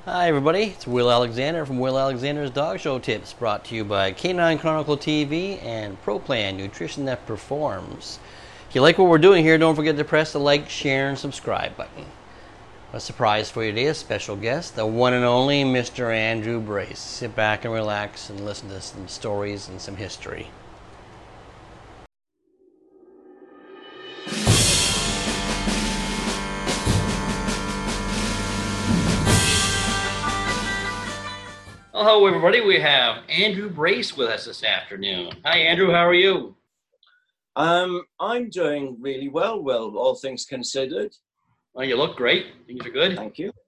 Hi everybody, it's Will Alexander from Will Alexander's Dog Show Tips, brought to you by Canine Chronicle TV and ProPlan Nutrition that Performs. If you like what we're doing here, don't forget to press the like, share, and subscribe button. A surprise for you today, a special guest, the one and only Mr. Andrew Brace. Sit back and relax and listen to some stories and some history. Hello, everybody. We have Andrew Brace with us this afternoon. Hi, Andrew. How are you? I'm doing really well, all things considered. Well, you look great. Things are good. Thank you.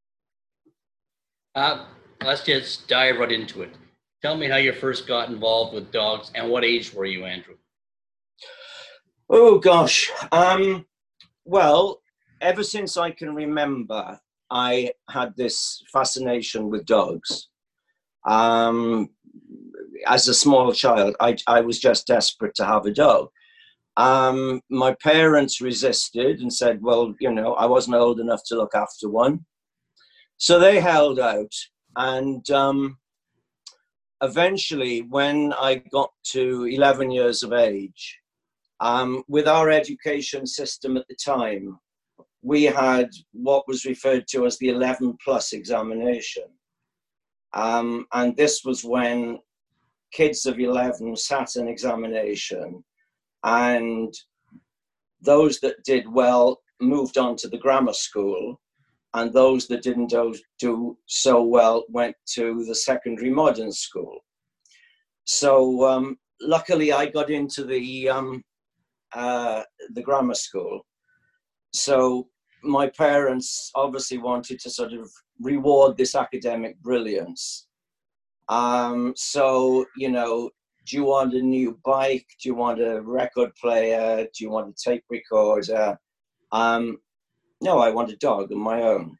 Let's just dive right into it. Tell me how you first got involved with dogs and what age were you, Andrew? Oh, gosh. Well, ever since I can remember, I had this fascination with dogs. As a small child, I was just desperate to have a dog. My parents resisted and said, well, you know, I wasn't old enough to look after one. So they held out. And eventually, when I got to 11 years of age, with our education system at the time, we had what was referred to as the 11 plus examination. And this was when kids of 11 sat an examination, and those that did well moved on to the grammar school, and those that didn't do so well went to the secondary modern school. So luckily I got into the grammar school. So my parents obviously wanted to sort of reward this academic brilliance. So, you know, do you want a new bike? Do you want a record player? Do you want a tape recorder? No, I want a dog of my own.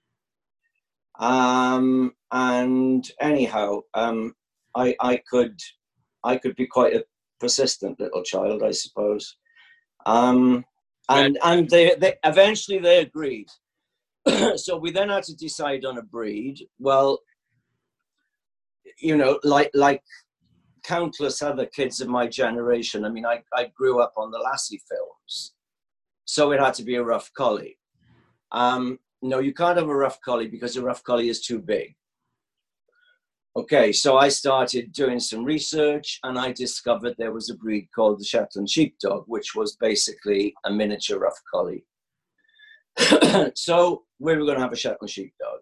And anyhow, I could be quite a persistent little child, I suppose. And they eventually they agreed. So we then had to decide on a breed. Well, you know, like countless other kids of my generation, I mean, I grew up on the Lassie films, so it had to be a rough collie. No, you can't have a rough collie because a rough collie is too big. Okay, so I started doing some research and I discovered there was a breed called the Shetland Sheepdog, which was basically a miniature rough collie. So we were going to have a Shetland Sheepdog.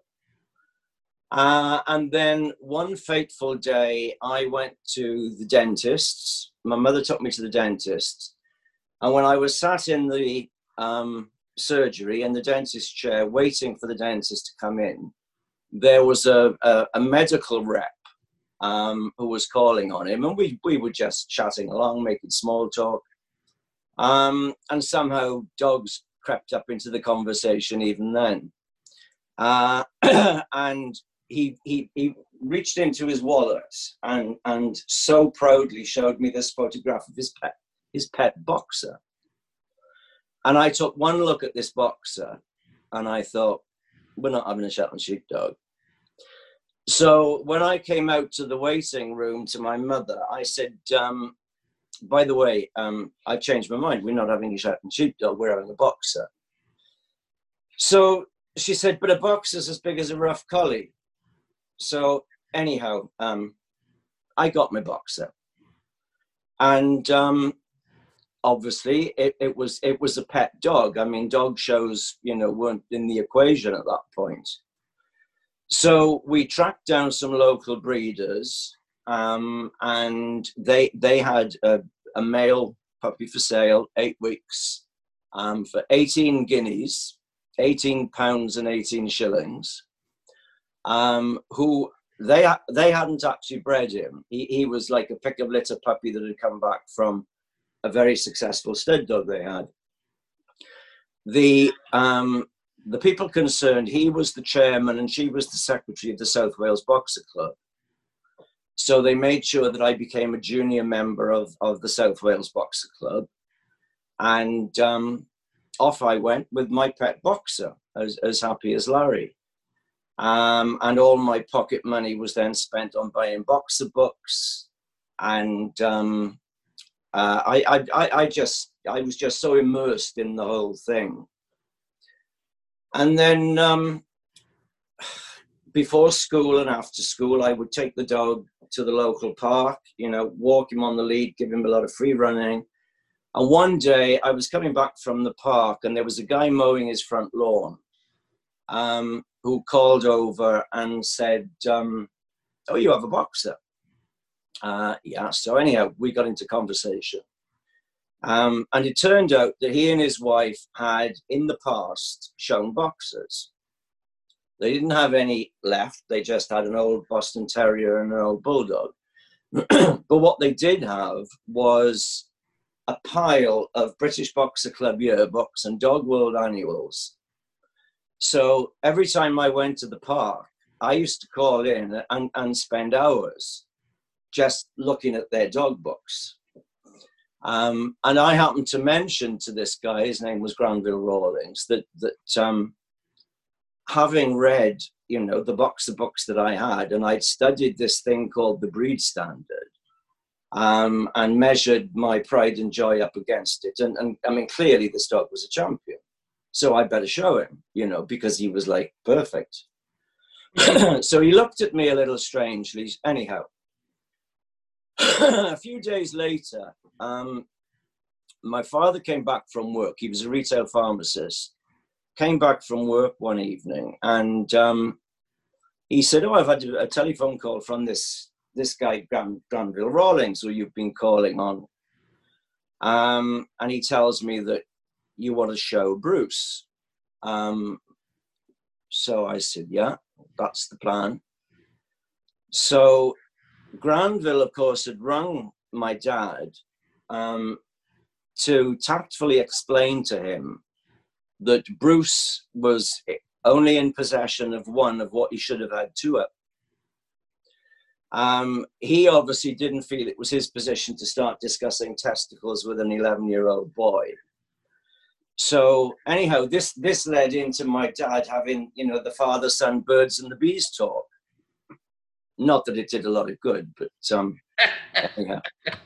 And then one fateful day, I went to the dentist's. My mother took me to the dentist. And when I was sat in the surgery in the dentist's chair, waiting for the dentist to come in, there was a medical rep who was calling on him. And we were just chatting along, making small talk. And somehow dogs crept up into the conversation even then. And he reached into his wallet and so proudly showed me this photograph of his pet boxer. And I took one look at this boxer and I thought, we're not having a Shetland Sheepdog. So when I came out to the waiting room to my mother, I said, by the way, I've changed my mind. We're not having a Shetland Sheepdog, we're having a boxer. So she said, but a boxer's as big as a rough collie. So anyhow, I got my boxer. And obviously it was a pet dog. I mean, dog shows, you know, weren't in the equation at that point. So we tracked down some local breeders, and they had a male puppy for sale, 8 weeks, for 18 guineas, 18 pounds and 18 shillings, who they hadn't actually bred him. He was like a pick of litter puppy that had come back from a very successful stud dog they had. The people concerned, he was the chairman and she was the secretary of the South Wales Boxer Club. So they made sure that I became a junior member of the South Wales Boxer Club. And off I went with my pet boxer, as happy as Larry. And all my pocket money was then spent on buying boxer books. And I was just so immersed in the whole thing. And then before school and after school, I would take the dog to the local park, you know, walk him on the lead, give him a lot of free running. And one day I was coming back from the park and there was a guy mowing his front lawn who called over and said, oh, you have a boxer? Yeah. So anyhow, we got into conversation. And it turned out that he and his wife had in the past shown boxers. They didn't have any left. They just had an old Boston Terrier and an old Bulldog. But what they did have was a pile of British Boxer Club yearbooks and Dog World annuals. So every time I went to the park, I used to call in and spend hours just looking at their dog books. And I happened to mention to this guy, his name was Granville Rawlings, that having read, you know, the boxer books that I had, and I'd studied this thing called the Breed Standard, and measured my pride and joy up against it. And I mean, clearly this dog was a champion. So I better show him, you know, because he was like perfect. So he looked at me a little strangely. Anyhow, a few days later, my father came back from work. He was a retail pharmacist. Came back from work one evening and he said, oh, I've had a telephone call from this guy, Granville Rawlings, who you've been calling on. And he tells me that you want to show Bruce. So I said, yeah, that's the plan. So Granville, of course, had rung my dad to tactfully explain to him that Bruce was only in possession of one of what he should have had two of. He obviously didn't feel it was his position to start discussing testicles with an 11-year-old boy. So anyhow, this led into my dad having, you know, the father-son birds and the bees talk. Not that it did a lot of good, but anyhow.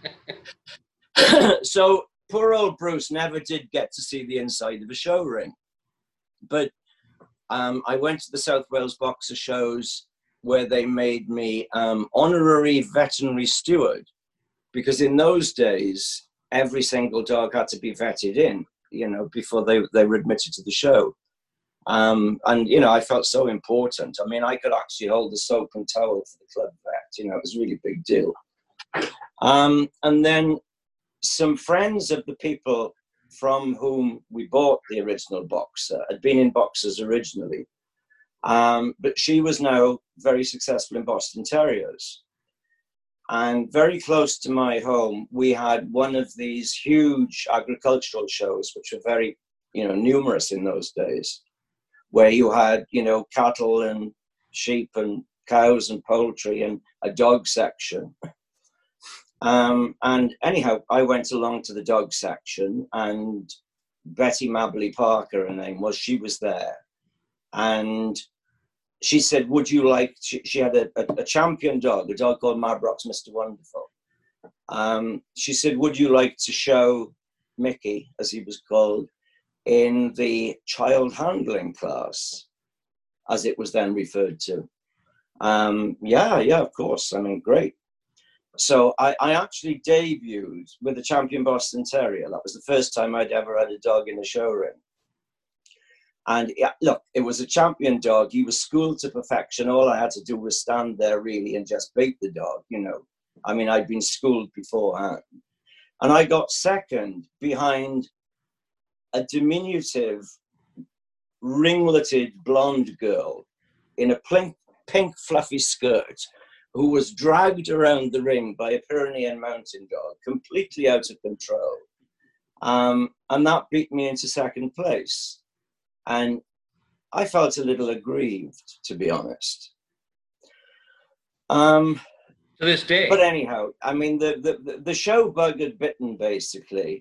So poor old Bruce never did get to see the inside of a show ring. But I went to the South Wales Boxer shows where they made me honorary veterinary steward, because in those days, every single dog had to be vetted in, you know, before they were admitted to the show. And, you know, I felt so important. I mean, I could actually hold the soap and towel for the club vet, you know, it was a really big deal. And then some friends of the people from whom we bought the original Boxer had been in Boxers originally. But she was now very successful in Boston Terriers. And very close to my home, we had one of these huge agricultural shows, which were very, you know, numerous in those days, where you had, you know, cattle and sheep and cows and poultry and a dog section. And anyhow, I went along to the dog section and Betty Mabley Parker, her name was, she was there. And she said, would you like, she had a champion dog, a dog called Mabrock's Mr. Wonderful. She said, would you like to show Mickey, as he was called, in the child handling class, as it was then referred to? Yeah, of course. I mean, great. So I actually debuted with a champion Boston Terrier. That was the first time I'd ever had a dog in a show ring. And yeah, look, it was a champion dog. He was schooled to perfection. All I had to do was stand there really and just bait the dog, you know. I mean, I'd been schooled beforehand. And I got second behind a diminutive, ringleted blonde girl in a pink fluffy skirt who was dragged around the ring by a Pyrenean mountain dog, completely out of control. And that beat me into second place. And I felt a little aggrieved, to be honest. To this day. But anyhow, I mean, the show bug had bitten, basically.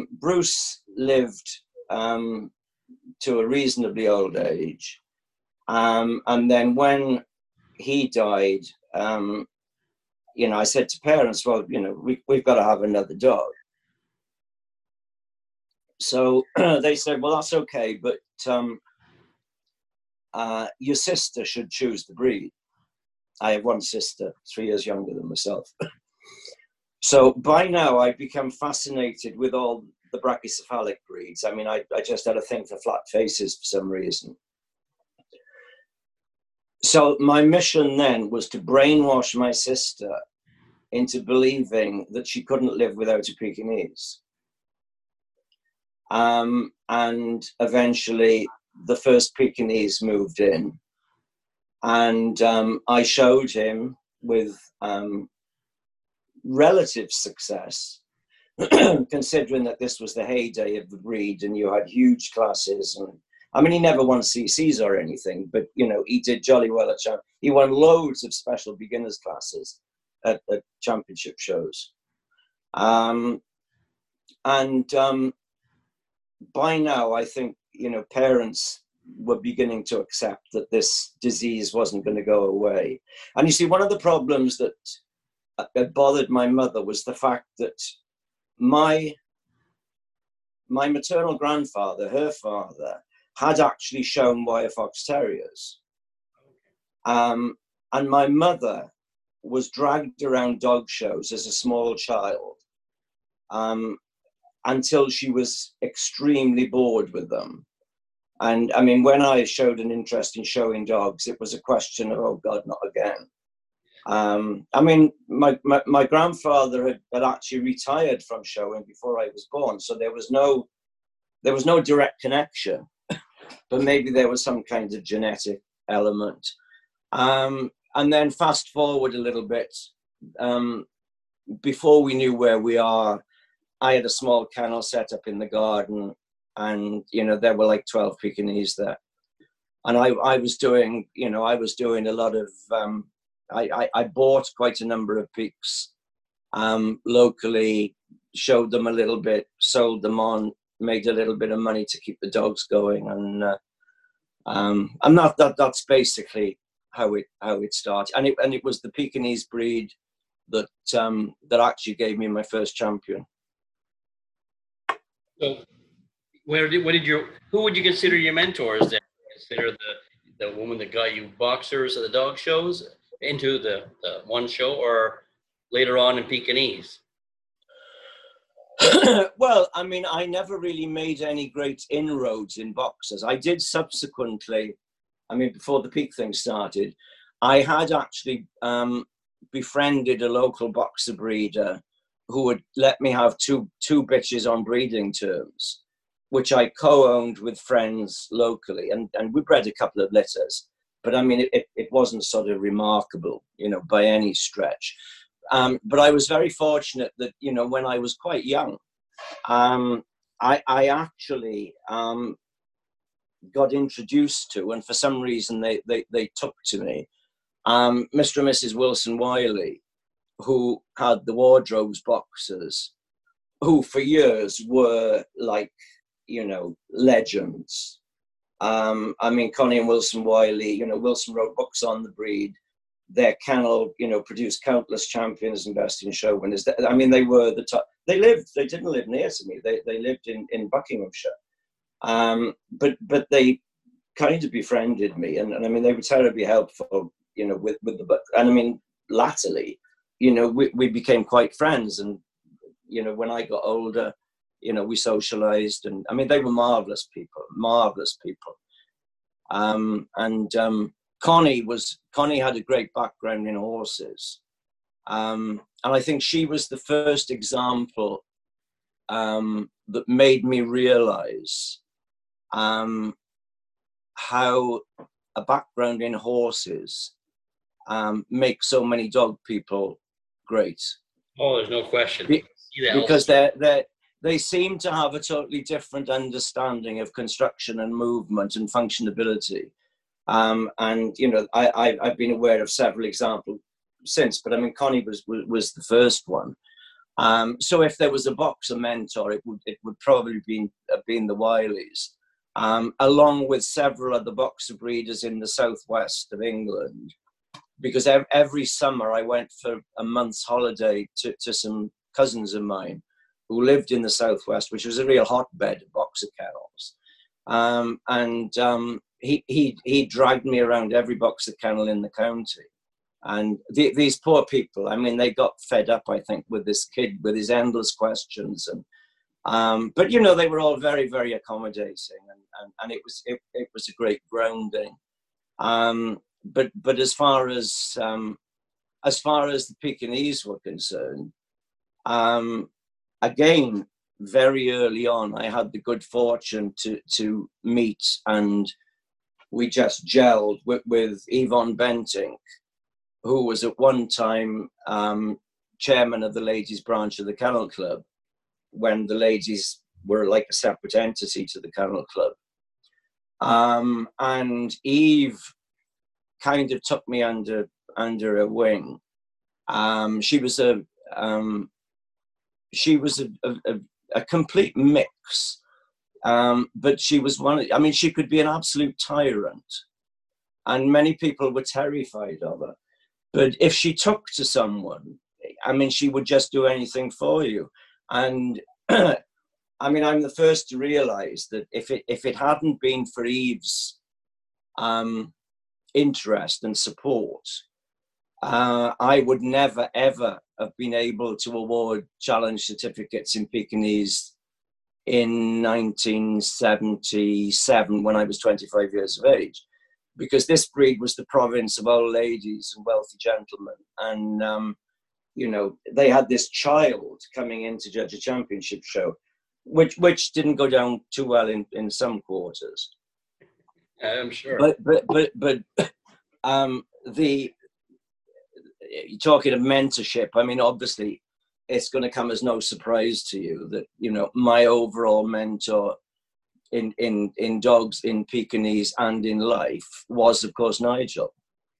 Bruce lived to a reasonably old age. And then when he died, you know, I said to parents, well, you know, we've got to have another dog. So they said, well, that's okay, but your sister should choose the breed. I have one sister, 3 years younger than myself. So by now I've become fascinated with all the brachycephalic breeds. I mean, I just had a thing for flat faces for some reason. So my mission then was to brainwash my sister into believing that she couldn't live without a Pekingese. And eventually the first Pekingese moved in, and I showed him with relative success, considering that this was the heyday of the breed and you had huge classes. And I mean, he never won CCs or anything, but you know, he did jolly well at he won loads of special beginners classes at championship shows. By now, I think, you know, parents were beginning to accept that this disease wasn't going to go away. And you see, one of the problems that bothered my mother was the fact that my maternal grandfather, her father, had actually shown wire fox terriers. And my mother was dragged around dog shows as a small child. Until she was extremely bored with them. And I mean, when I showed an interest in showing dogs, it was a question of, oh God, not again. I mean, my grandfather had actually retired from showing before I was born. So there was no direct connection, but maybe there was some kind of genetic element. And then fast forward a little bit, before we knew where we are, I had a small kennel set up in the garden, and you know, there were like 12 Pekingese there, and I was doing, you know, I was doing a lot of I bought quite a number of Peks locally, showed them a little bit, sold them on, made a little bit of money to keep the dogs going, and that's basically how it started, and it was the Pekingese breed that actually gave me my first champion. So, who would you consider your mentors then? Consider the woman that got you boxers at the dog shows into the one show, or later on in Pekingese? Well, I mean, I never really made any great inroads in boxers. I did subsequently, I mean, before the Peak thing started, I had actually befriended a local boxer breeder who would let me have two bitches on breeding terms, which I co-owned with friends locally, and we bred a couple of litters. But I mean, it wasn't sort of remarkable, you know, by any stretch. But I was very fortunate that, you know, when I was quite young, I actually got introduced to, and for some reason they took to me, Mr. and Mrs. Wilson Wiley, who had the Wardrobes boxers, who for years were like, you know, legends. I mean, Connie and Wilson Wiley, you know, Wilson wrote books on the breed. Their kennel, you know, produced countless champions and best in show winners. I mean, they were the top. They didn't live near to me. They lived in Buckinghamshire. But they kind of befriended me. And I mean, they were terribly helpful, you know, with the book. And I mean, latterly, you know, we became quite friends. And, you know, when I got older, you know, we socialized, and I mean, they were marvelous people. Connie had a great background in horses. And I think she was the first example that made me realize how a background in horses makes so many dog people great. Oh, there's no question. Because they seem to have a totally different understanding of construction and movement and functionability. And, you know, I've been aware of several examples since, but I mean, Connie was the first one. So if there was a boxer mentor, it would probably been the Wileys. along with several other boxer breeders in the southwest of England. Because every summer I went for a month's holiday to some cousins of mine who lived in the southwest, which was a real hotbed of boxer kennels. He dragged me around every boxer kennel in the county. And these poor people, I mean, they got fed up, I think, with this kid, with his endless questions. And but, you know, they were all very, very accommodating, and it was a great grounding. But as far as the Pekingese were concerned, again, very early on, I had the good fortune to meet, and we just gelled with Yvonne Bentinck, who was at one time chairman of the ladies' branch of the Kennel Club, when the ladies were like a separate entity to the Kennel Club. And Eve kind of took me under her wing. She was a complete mix, but she was I mean, she could be an absolute tyrant, and many people were terrified of her. But if she took to someone, I mean, she would just do anything for you. And I mean, I'm the first to realize that if it hadn't been for Eve's interest and support, I would never, ever have been able to award challenge certificates in Pekingese in 1977 when I was 25 years of age, because this breed was the province of old ladies and wealthy gentlemen. And, you know, they had this child coming in to judge a championship show, which didn't go down too well in some quarters. I'm sure. But you're talking of mentorship. I mean, obviously, it's going to come as no surprise to you that, you know, my overall mentor in dogs, in Pekingese, and in life was, of course, Nigel.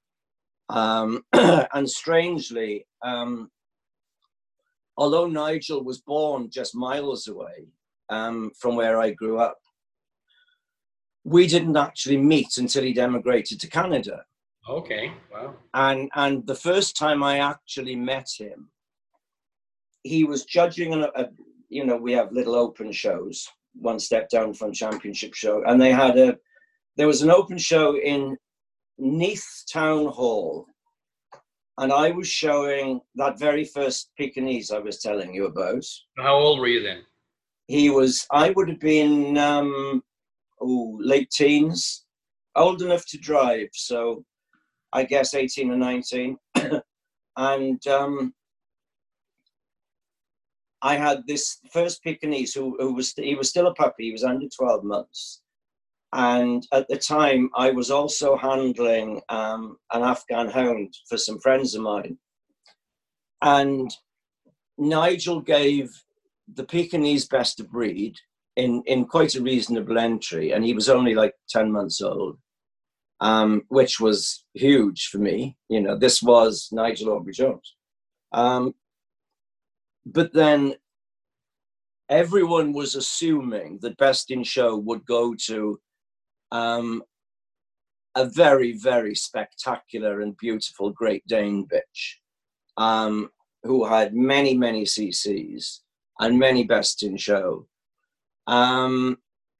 And strangely, although Nigel was born just miles away from where I grew up, we didn't actually meet until he'd emigrated to Canada. Okay, wow. And the first time I actually met him, he was judging you know, we have little open shows, one step down from championship show, and there was an open show in Neath Town Hall, and I was showing that very first Pekingese I was telling you about. How old were you then? I would have been late teens, old enough to drive, so I guess 18 or 19. And I had this first Pekingese who was still a puppy. He was under 12 months. And at the time, I was also handling an Afghan hound for some friends of mine. And Nigel gave the Pekingese best of breed in quite a reasonable entry. And he was only like 10 months old, which was huge for me. You know, this was Nigel Aubrey-Jones. But then everyone was assuming that Best in Show would go to a very, very spectacular and beautiful Great Dane bitch, who had many, many CCs and many Best in Show. And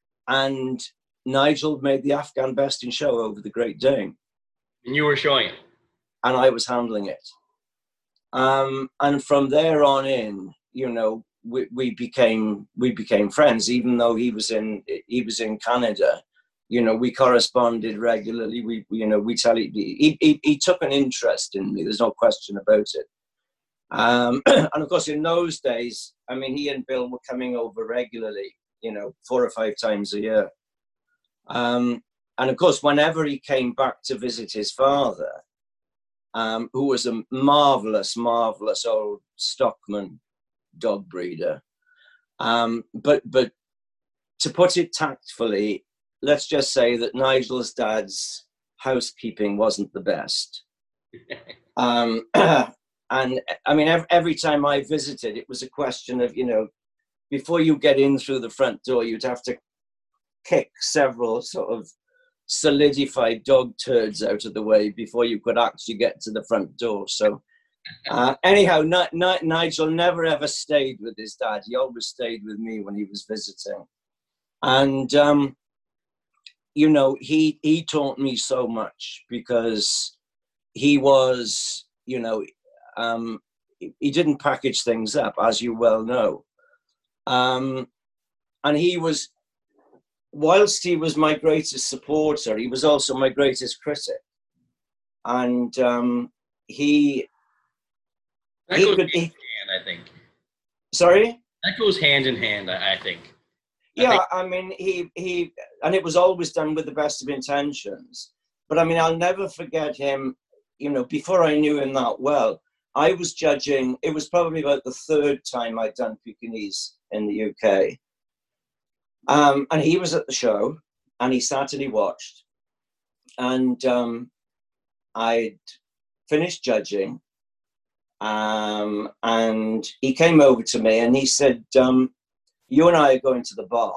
Nigel made the Afghan Best in Show over the Great Dane. And you were showing it? And I was handling it. And from there on in, you know, we became friends. Even though he was in Canada, you know, we corresponded regularly. He took an interest in me. There's no question about it. And of course, in those days, I mean, he and Bill were coming over regularly, you know, 4 or 5 times a year. And of course, whenever he came back to visit his father, who was a marvelous, marvelous old stockman dog breeder. But to put it tactfully, let's just say that Nigel's dad's housekeeping wasn't the best. And I mean, every time I visited, it was a question of, you know, before you get in through the front door, you'd have to kick several sort of solidified dog turds out of the way before you could actually get to the front door. So anyhow, Nigel never ever stayed with his dad. He always stayed with me when he was visiting. And, you know, he taught me so much because he was, you know, he didn't package things up, as you well know. And he was, whilst he was my greatest supporter, he was also my greatest critic. And he goes could... hand in hand, I think. Sorry? That goes hand in hand, I think. I mean, he, and it was always done with the best of intentions. But I mean, I'll never forget him, you know, before I knew him that well, I was judging, it was probably about the third time I'd done Pekingese in the UK. And he was at the show, and he sat and he watched. And I'd finished judging, and he came over to me and he said, you and I are going to the bar.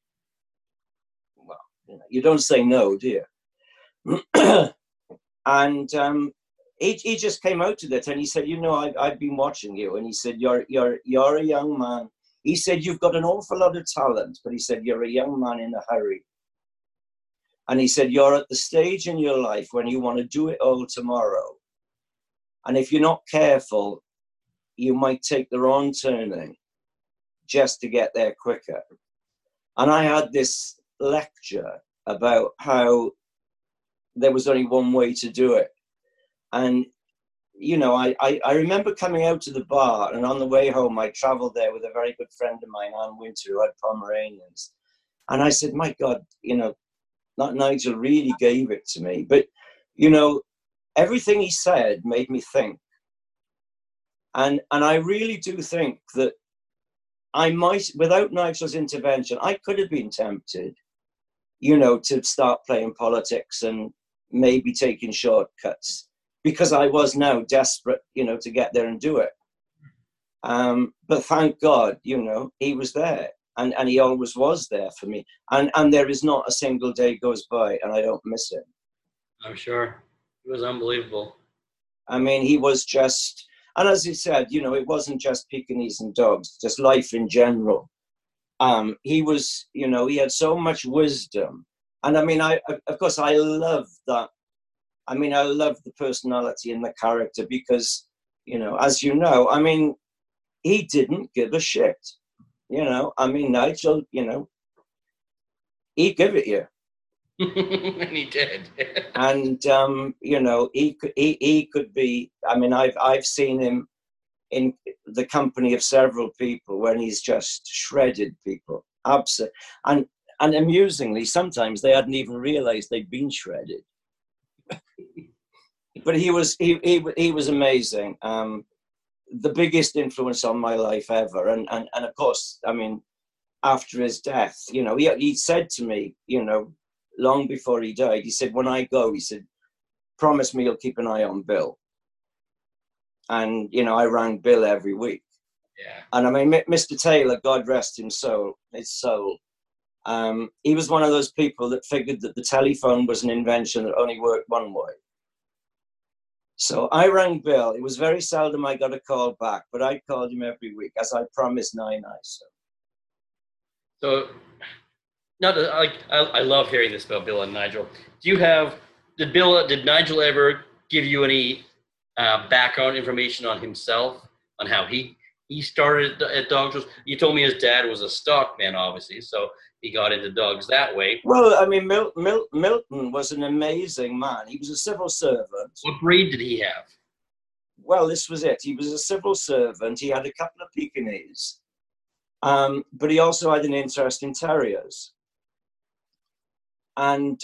Well, you know, you don't say no, do you? And he just came out to that, and he said, you know, I've been watching you. And he said, you're a young man. He said, you've got an awful lot of talent, but he said, you're a young man in a hurry. And he said, you're at the stage in your life when you want to do it all tomorrow. And if you're not careful, you might take the wrong turning just to get there quicker. And I had this lecture about how there was only one way to do it. And, you know, I remember coming out to the bar, and on the way home, I traveled there with a very good friend of mine, Anne Winter, who had Pomeranians. And I said, my God, you know, that Nigel really gave it to me. But, you know, everything he said made me think. And I really do think that I might, without Nigel's intervention, I could have been tempted, you know, to start playing politics and maybe taking shortcuts, because I was now desperate, you know, to get there and do it. But thank God, you know, he was there, and he always was there for me. And there is not a single day goes by and I don't miss him. I'm sure. It was unbelievable. I mean, he was just, and as he said, you know, it wasn't just Pekingese and dogs, just life in general. He was, you know, he had so much wisdom. And I mean, of course, I love that. I mean, I love the personality and the character because, you know, as you know, I mean, he didn't give a shit. You know, I mean, Nigel, you know, he'd give it you. And he did. And, you know, he could be, I mean, I've seen him in the company of several people when he's just shredded people. Absolutely. And amusingly, sometimes they hadn't even realized they'd been shredded. But he was amazing. The biggest influence on my life ever. And of course, I mean, after his death, you know, he said to me, you know, long before he died, he said, when I go, he said, promise me you'll keep an eye on Bill. And, you know, I rang Bill every week. Yeah. And I mean, Mr. Taylor, God rest his soul, he was one of those people that figured that the telephone was an invention that only worked one way. So I rang Bill. It was very seldom I got a call back, but I called him every week, as I promised Nine Eyes. So, I love hearing this about Bill and Nigel. Did Nigel ever give you any background information on himself, on how he started at dog shows? You told me his dad was a stockman, obviously, so he got into dogs that way. Well, I mean, Milton was an amazing man. He was a civil servant. What breed did he have? Well, this was it. He was a civil servant. He had a couple of Pekingese, but he also had an interest in terriers. And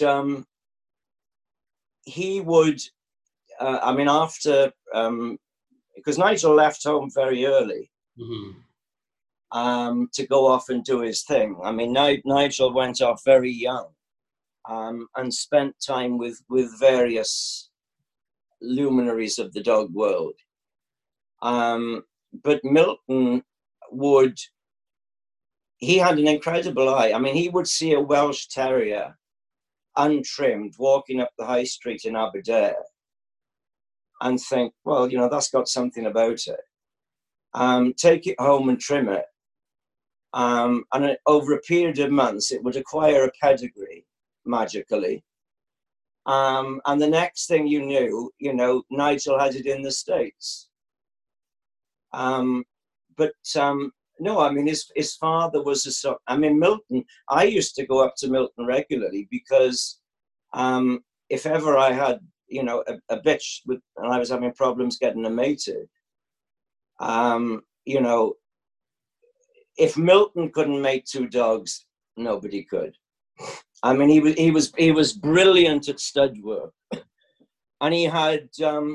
he would, I mean, after, because Nigel left home very early. Mm-hmm. To go off and do his thing. I mean, Nigel went off very young and spent time with various luminaries of the dog world. But Milton would he had an incredible eye. I mean, he would see a Welsh Terrier untrimmed walking up the high street in Aberdare and think, well, you know, that's got something about it. Take it home and trim it. And over a period of months, it would acquire a pedigree magically. And the next thing you knew, you know, Nigel had it in the States. No, I mean, his father was Milton. I used to go up to Milton regularly because if ever I had, you know, a bitch and I was having problems getting her mated, you know, if Milton couldn't mate two dogs, nobody could. I mean, he was brilliant at stud work, and he had.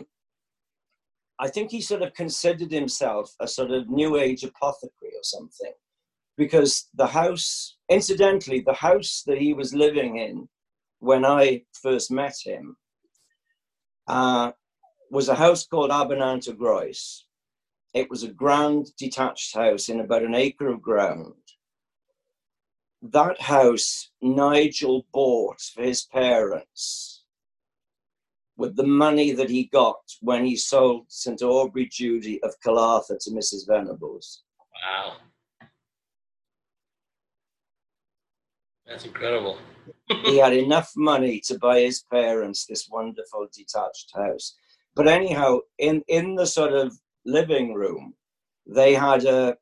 I think he sort of considered himself a sort of new age apothecary or something, because the house, incidentally, the house that he was living in when I first met him was a house called Abernant y Groes. It was a grand detached house in about an acre of ground. That house Nigel bought for his parents with the money that he got when he sold St. Aubrey Judy of Calatha to Mrs. Venables. Wow. That's incredible. He had enough money to buy his parents this wonderful detached house. But anyhow, in the sort of living room, they had an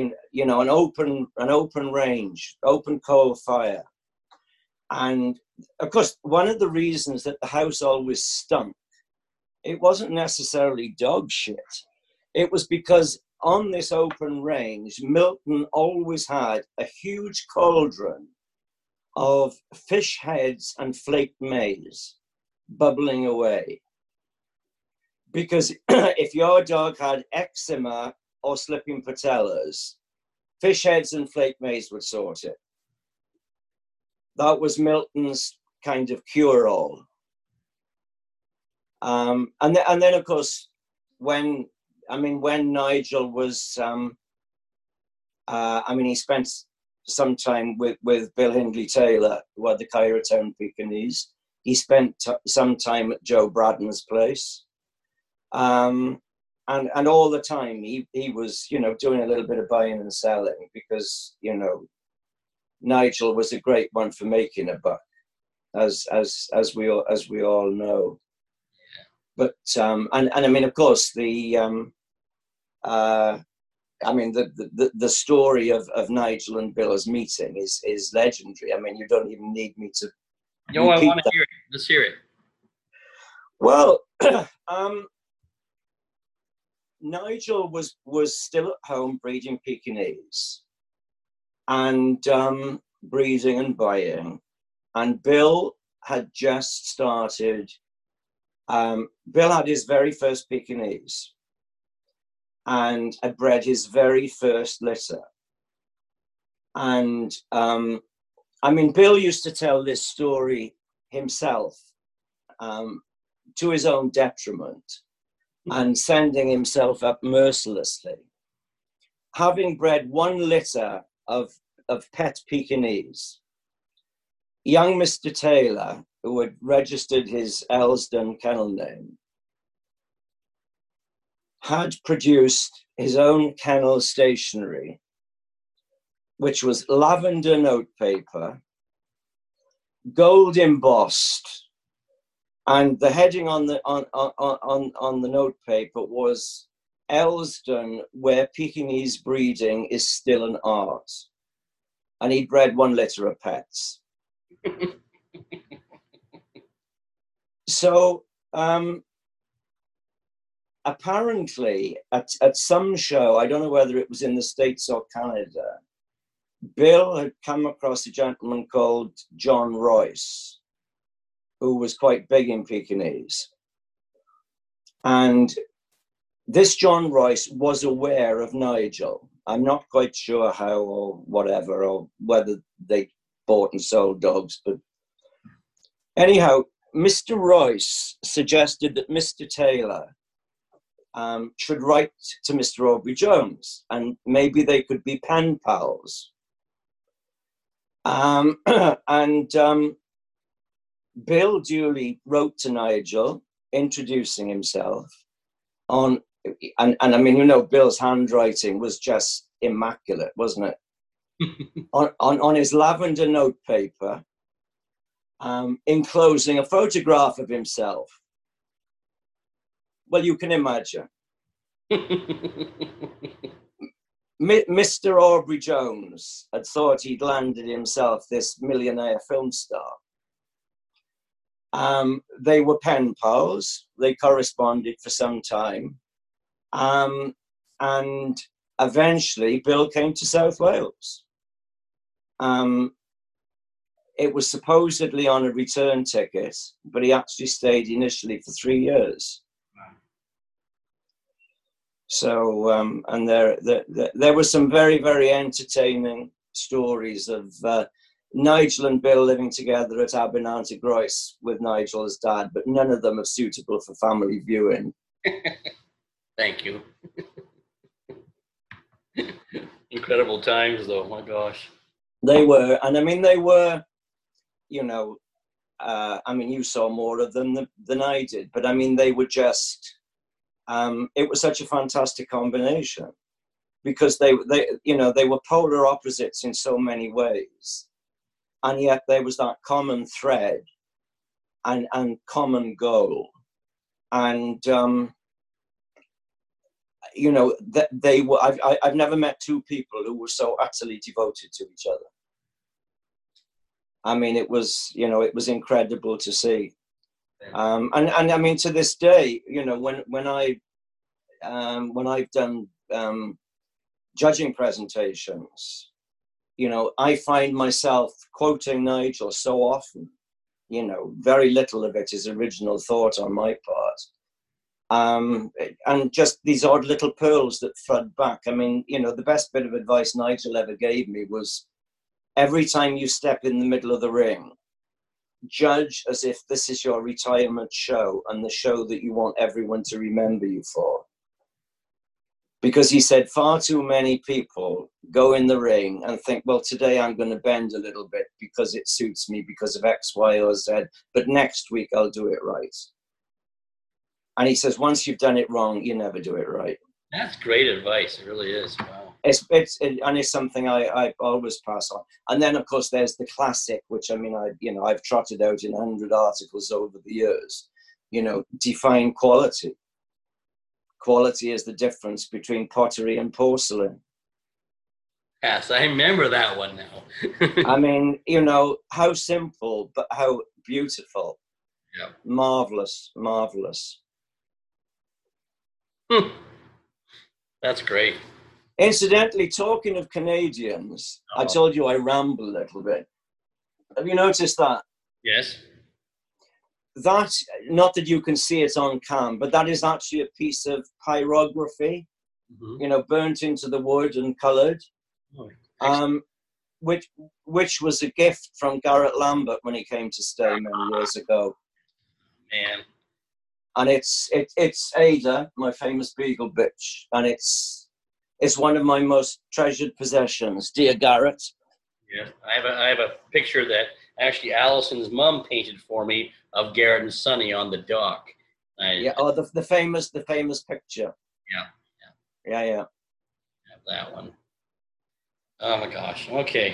open range, open coal fire. And of course, one of the reasons that the house always stunk, it wasn't necessarily dog shit. It was because on this open range, Milton always had a huge cauldron of fish heads and flaked maize bubbling away. Because if your dog had eczema or slipping patellas, fish heads and flaked maize would sort it. That was Milton's kind of cure-all. And then, of course, when Nigel was, he spent some time with Bill Hindley Taylor, who had the Cairo Town Pekingese. He spent some time at Joe Braddon's place. And all the time he was, you know, doing a little bit of buying and selling because, you know, Nigel was a great one for making a buck, as we all know. But I mean, of course, the story of Nigel and Bill's meeting is legendary. I mean, you don't even need me to. No, I want to hear it. Let's hear it. Well, Nigel was still at home breeding Pekingese and breeding and buying, and Bill had just started. Bill had his very first Pekingese and had bred his very first litter. And Bill used to tell this story himself to his own detriment and sending himself up mercilessly. Having bred one litter of pet Pekingese, young Mr. Taylor, who had registered his Elsdon kennel name, had produced his own kennel stationery, which was lavender notepaper, gold embossed, and the heading on the notepaper was Elsdon, where Pekingese breeding is still an art. And he bred one litter of pets. So apparently at some show, I don't know whether it was in the States or Canada, Bill had come across a gentleman called John Royce, who was quite big in Pekingese. And this John Royce was aware of Nigel. I'm not quite sure how or whatever, or whether they bought and sold dogs, but anyhow, Mr. Royce suggested that Mr. Taylor should write to Mr. Aubrey Jones, and maybe they could be pen pals. And Bill duly wrote to Nigel, introducing himself on, and I mean, you know, Bill's handwriting was just immaculate, wasn't it? on his lavender notepaper, enclosing a photograph of himself. Well, you can imagine. Mr. Aubrey Jones had thought he'd landed himself this millionaire film star. They were pen pals. They corresponded for some time. And eventually Bill came to South Wales. It was supposedly on a return ticket, but he actually stayed initially for 3 years. So, and there were some very, very entertaining stories of Nigel and Bill living together at Abernanthy Groes with Nigel as dad, but none of them are suitable for family viewing. Thank you. Incredible times, though. My gosh. They were, and I mean, they were, you know, I mean, you saw more of them than I did, but I mean, they were just. It was such a fantastic combination because they you know, they were polar opposites in so many ways, and yet there was that common thread and common goal, and you know, that they were. I've never met two people who were so utterly devoted to each other. I mean, it was, you know, it was incredible to see. And I mean, to this day, you know, when I've done judging presentations, you know, I find myself quoting Nigel so often. You know, very little of it is original thought on my part, and just these odd little pearls that flood back. I mean, you know, the best bit of advice Nigel ever gave me was, every time you step in the middle of the ring, judge as if this is your retirement show and the show that you want everyone to remember you for. Because he said far too many people go in the ring and think, well, today I'm going to bend a little bit because it suits me because of X, Y, or Z, but next week I'll do it right. And he says, once you've done it wrong, you never do it right. That's great advice. It really is. Wow. It's something I always pass on. And then, of course, there's the classic, which I mean, I've trotted out in 100 articles over the years. You know, define quality. Quality is the difference between pottery and porcelain. Yes, I remember that one now. I mean, you know, how simple, but how beautiful. Yeah. Marvelous, marvelous. That's great. Incidentally, talking of Canadians, I told you I ramble a little bit. Have you noticed that? Yes. That, not that you can see it on cam, but that is actually a piece of pyrography, you know, burnt into the wood and coloured, which was a gift from Garrett Lambert when he came to stay many years ago. Man. And it's Ada, my famous beagle bitch, and it's one of my most treasured possessions, dear Garrett. Yeah, I have a picture that actually Allison's mom painted for me of Garrett and Sonny on the dock. The famous picture. Yeah. That one. Oh my gosh. Okay.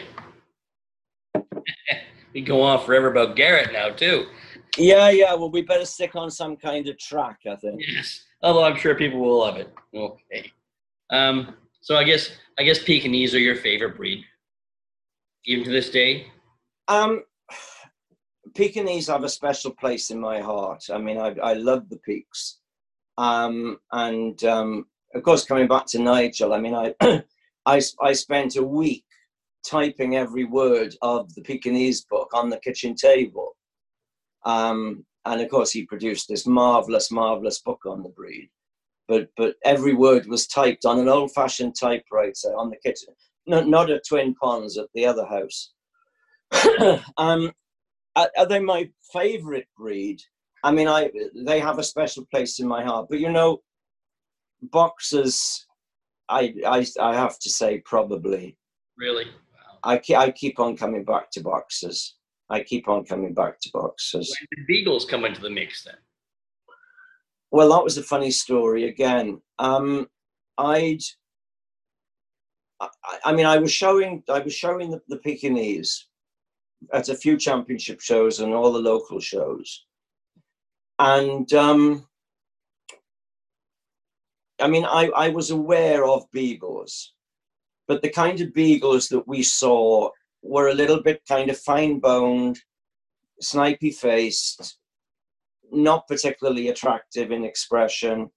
We go on forever about Garrett now too. Yeah. Well, we better stick on some kind of track, I think. Yes. Although I'm sure people will love it. Okay. So I guess Pekingese are your favorite breed, even to this day. Pekingese have a special place in my heart. I mean, I love the Peaks, and of course, coming back to Nigel, I mean, I spent a week typing every word of the Pekingese book on the kitchen table, and of course, he produced this marvelous book on the breed. But every word was typed on an old-fashioned typewriter on the kitchen, not at Twin Ponds, at the other house. Are they my favorite breed? I mean, they have a special place in my heart. But you know, boxers, I have to say probably. Really? I keep on coming back to boxers. I keep on coming back to boxers. When did Beagles come into the mix then? Well, that was a funny story again. I was showing the Pekingese at a few championship shows and all the local shows, and I was aware of beagles, but the kind of beagles that we saw were a little bit kind of fine-boned, snipey-faced, not particularly attractive in expression.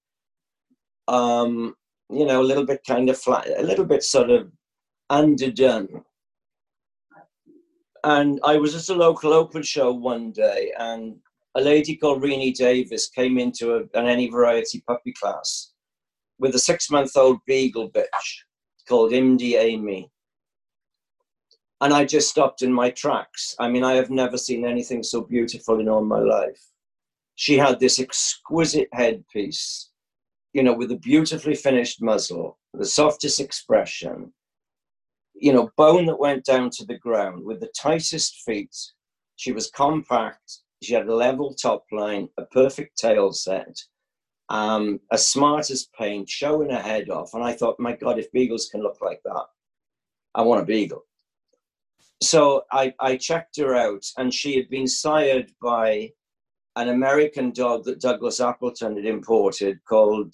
A little bit kind of flat, a little bit sort of underdone. And I was at a local open show one day, and a lady called Renee Davis came into an any variety puppy class with a 6-month-old beagle bitch called Imdi Amy. And I just stopped in my tracks. I mean, I have never seen anything so beautiful in all my life. She had this exquisite headpiece, with a beautifully finished muzzle, the softest expression, bone that went down to the ground with the tightest feet. She was compact. She had a level top line, a perfect tail set, as smart as paint, showing her head off. And I thought, my God, if beagles can look like that, I want a beagle. So I checked her out, and she had been sired by an American dog that Douglas Appleton had imported called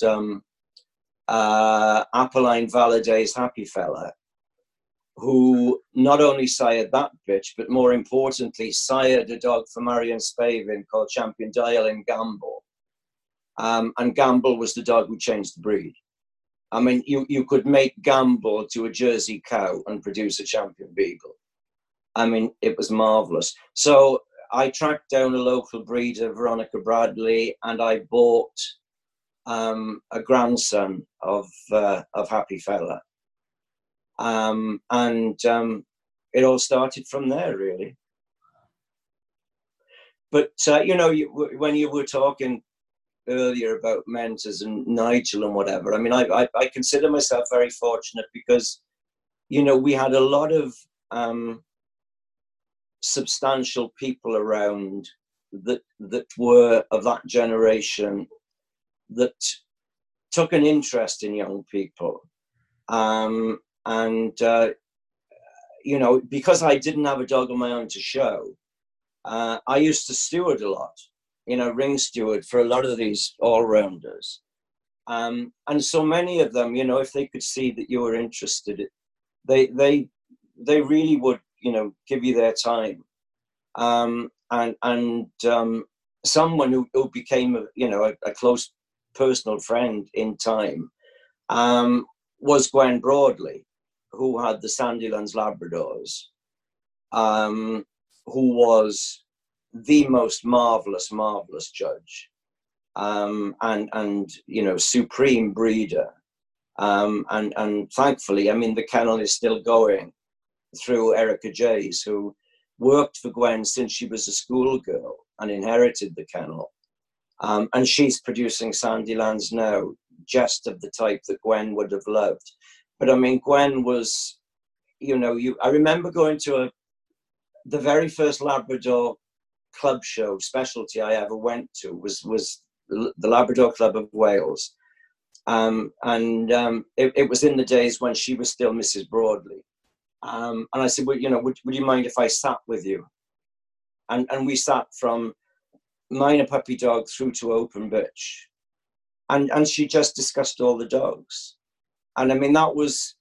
Apolline Valladay's Happy Fella, who not only sired that bitch, but more importantly, sired a dog for Marion Spavin called Champion Dial and Gamble. And Gamble was the dog who changed the breed. I mean, you could make Gamble to a Jersey cow and produce a champion beagle. I mean, it was marvelous. So I tracked down a local breeder, Veronica Bradley, and I bought a grandson of Happy Fella. It all started from there, really. But, when you were talking earlier about Mentors and Nigel and whatever, I mean, I consider myself very fortunate because, we had a lot of substantial people around that were of that generation that took an interest in young people. Because I didn't have a dog of my own to show, I used to steward a lot, ring steward for a lot of these all-rounders. And so many of them, if they could see that you were interested, they really would, give you their time. Someone who became, a close personal friend in time was Gwen Broadley, who had the Sandilands Labradors, who was the most marvelous judge, and supreme breeder. And thankfully, I mean, the kennel is still going through Erica Jays, who worked for Gwen since she was a schoolgirl and inherited the kennel. And she's producing Sandilands now, just of the type that Gwen would have loved. But I mean, Gwen was, I remember going to the very first Labrador club show specialty I ever went to was the Labrador Club of Wales. It was in the days when she was still Mrs. Broadley. And I said, well, would you mind if I sat with you? And we sat from minor puppy dog through to open bitch. And she just discussed all the dogs. And I mean, that was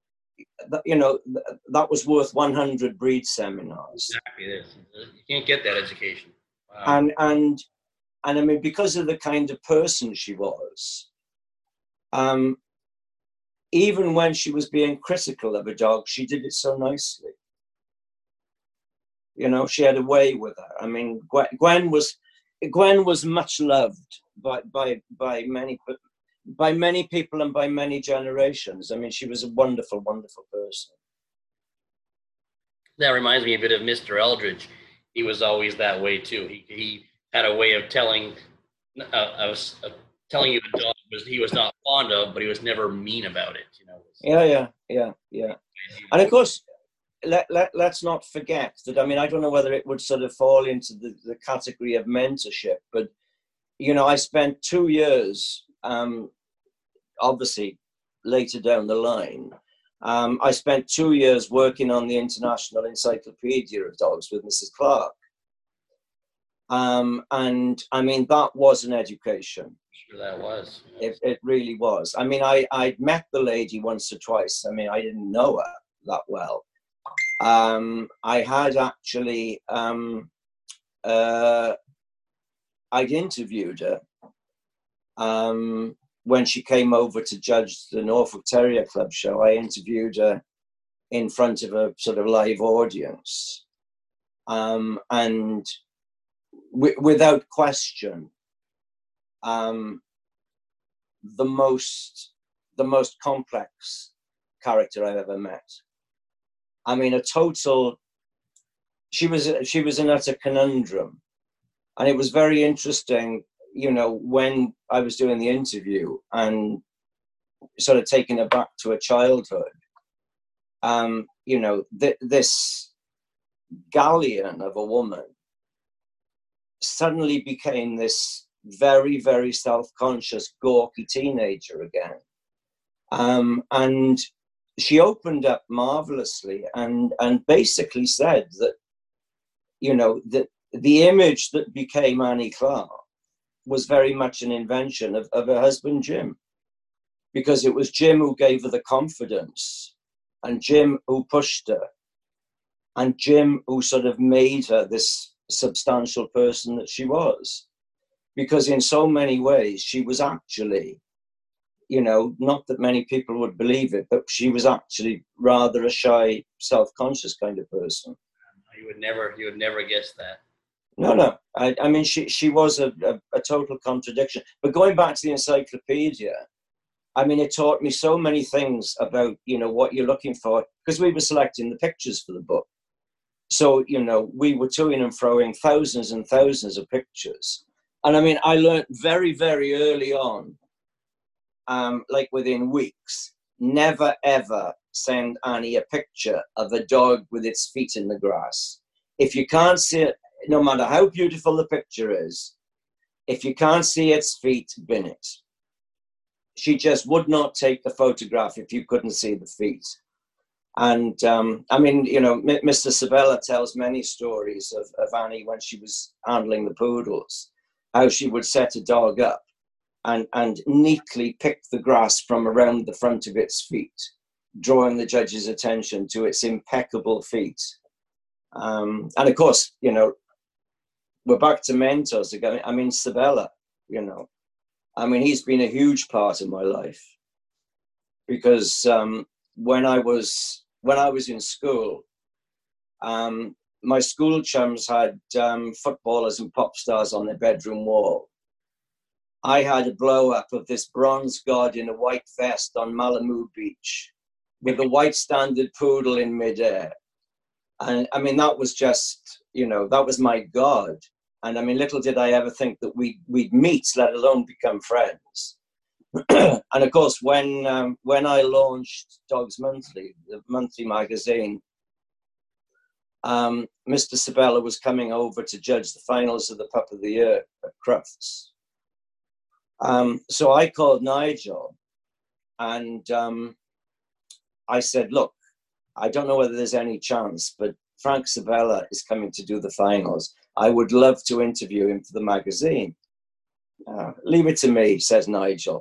worth 100 breed seminars. Exactly. You can't get that education. Wow. And I mean, because of the kind of person she was, even when she was being critical of a dog, she did it so nicely. She had a way with her. I mean, Gwen was much loved by many people and by many generations. I mean, she was a wonderful, wonderful person. That reminds me a bit of Mr. Eldridge. He was always that way too. He had a way of telling you a dog he was not fond of, but he was never mean about it. Yeah. And of course, let's not forget that. I mean, I don't know whether it would sort of fall into the category of mentorship, but you know, I spent 2 years, obviously later down the line, I spent 2 years working on the International Encyclopedia of Dogs with Mrs. Clark. And I mean, that was an education. Sure, that was. It really was. I mean, I'd met the lady once or twice. I mean, I didn't know her that well. I had actually, I'd interviewed her when she came over to judge the Norfolk Terrier Club show. I interviewed her in front of a sort of live audience. And without question, the most complex character I've ever met. I mean, she was an utter conundrum. And it was very interesting, you know, when I was doing the interview and sort of taking her back to her childhood, you know, this galleon of a woman suddenly became this very, very self-conscious, gawky teenager again. And she opened up marvelously and basically said that, you know, that the image that became Annie Clark was very much an invention of her husband, Jim, because it was Jim who gave her the confidence and Jim who pushed her and Jim who sort of made her this substantial person that she was. Because in so many ways, she was actually, you know, not that many people would believe it, but she was actually rather a shy, self-conscious kind of person. You would never guess that. No. I mean, she was a total contradiction. But going back to the encyclopedia, I mean, it taught me so many things about, you know, what you're looking for, because we were selecting the pictures for the book. So, you know, we were toing and froing thousands and thousands of pictures. And I mean, I learned very, very early on, like within weeks, never, ever send Annie a picture of a dog with its feet in the grass. If you can't see it, no matter how beautiful the picture is, if you can't see its feet, bin it. She just would not take the photograph if you couldn't see the feet. And I mean, you know, Mr. Sabella tells many stories of Annie when she was handling the poodles, how she would set a dog up and neatly pick the grass from around the front of its feet, drawing the judge's attention to its impeccable feet. And of course, you know, we're back to mentors again. I mean, Sabella, you know, I mean, he's been a huge part of my life because when I was in school, my school chums had footballers and pop stars on their bedroom wall. I had a blow up of this bronze god in a white vest on Malamu Beach with a white standard poodle in midair. And I mean, that was just, you know, that was my God. And I mean, little did I ever think that we'd meet, let alone become friends. And of course, when I launched Dogs Monthly, the monthly magazine, Mr. Sabella was coming over to judge the finals of the Pup of the Year at Crufts. So I called Nigel and I said, look, I don't know whether there's any chance, but Frank Sabella is coming to do the finals. I would love to interview him for the magazine. Leave it to me, says Nigel.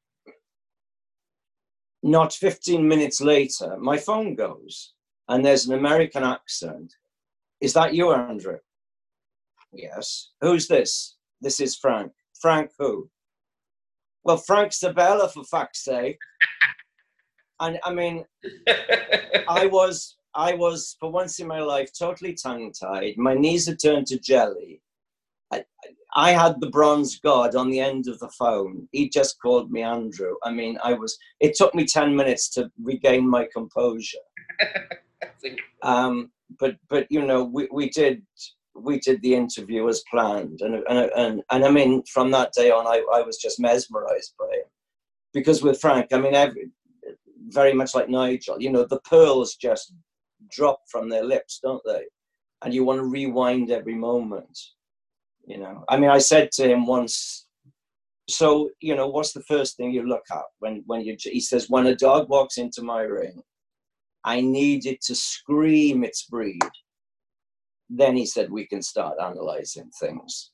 Not 15 minutes later, my phone goes and there's an American accent. Is that you, Andrew? Yes. Who's this? This is Frank. Frank who? Well, Frank Sabella, for fuck's sake. And I mean, I was, for once in my life, totally tongue-tied. My knees had turned to jelly. I had the bronze god on the end of the phone. He just called me Andrew. I mean, it took me 10 minutes to regain my composure. But you know, we did the interview as planned. And I mean, from that day on, I was just mesmerized by him. Because with Frank, I mean, very much like Nigel, you know, the pearls just drop from their lips, don't they? And you want to rewind every moment. You know, I mean, I said to him once, so, you know, what's the first thing you look at when you, he says, when a dog walks into my ring, I need it to scream its breed. Then he said, we can start analyzing things.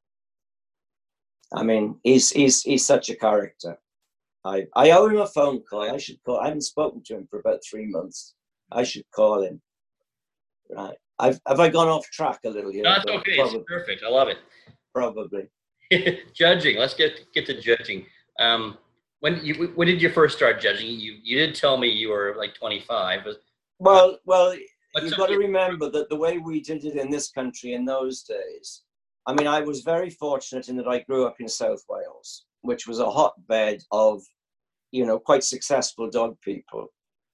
I mean, he's such a character. I owe him a phone call. I should call. I haven't spoken to him for about 3 months. I should call him. Right. Have I gone off track a little here? No, that's okay. Probably. It's perfect. I love it. Probably. Judging. Let's get to judging. When did you first start judging? You did tell me you were like 25. Well, you've got to remember that the way we did it in this country in those days, I mean, I was very fortunate in that I grew up in South Wales, which was a hotbed of, you know, quite successful dog people.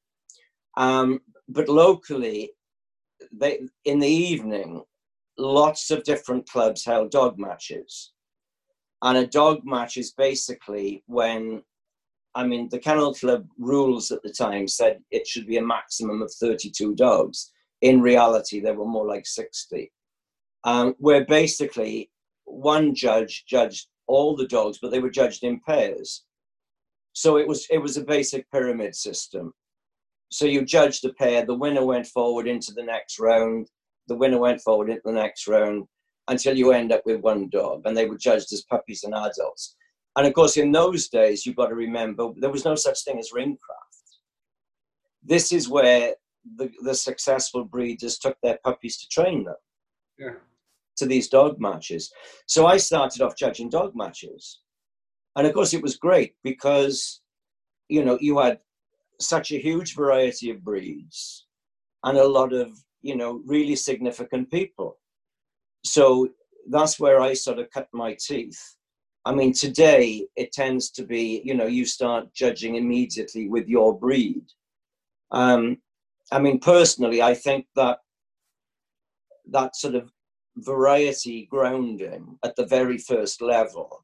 But locally, in the evening, lots of different clubs held dog matches. And a dog match is basically when, I mean, the Kennel Club rules at the time said it should be a maximum of 32 dogs. In reality, there were more like 60. Where basically one judge judged all the dogs, but they were judged in pairs. So it was a basic pyramid system. So you judged a pair, the winner went forward into the next round, the winner went forward into the next round, until you end up with one dog, and they were judged as puppies and adults. And of course, in those days, you've got to remember, there was no such thing as ringcraft. This is where the successful breeders took their puppies to train them. Yeah. To these dog matches. So I started off judging dog matches. And of course, it was great because, you know, you had such a huge variety of breeds and a lot of, you know, really significant people. So that's where I sort of cut my teeth. I mean, today it tends to be, you know, you start judging immediately with your breed. I mean, personally, I think that sort of variety grounding at the very first level,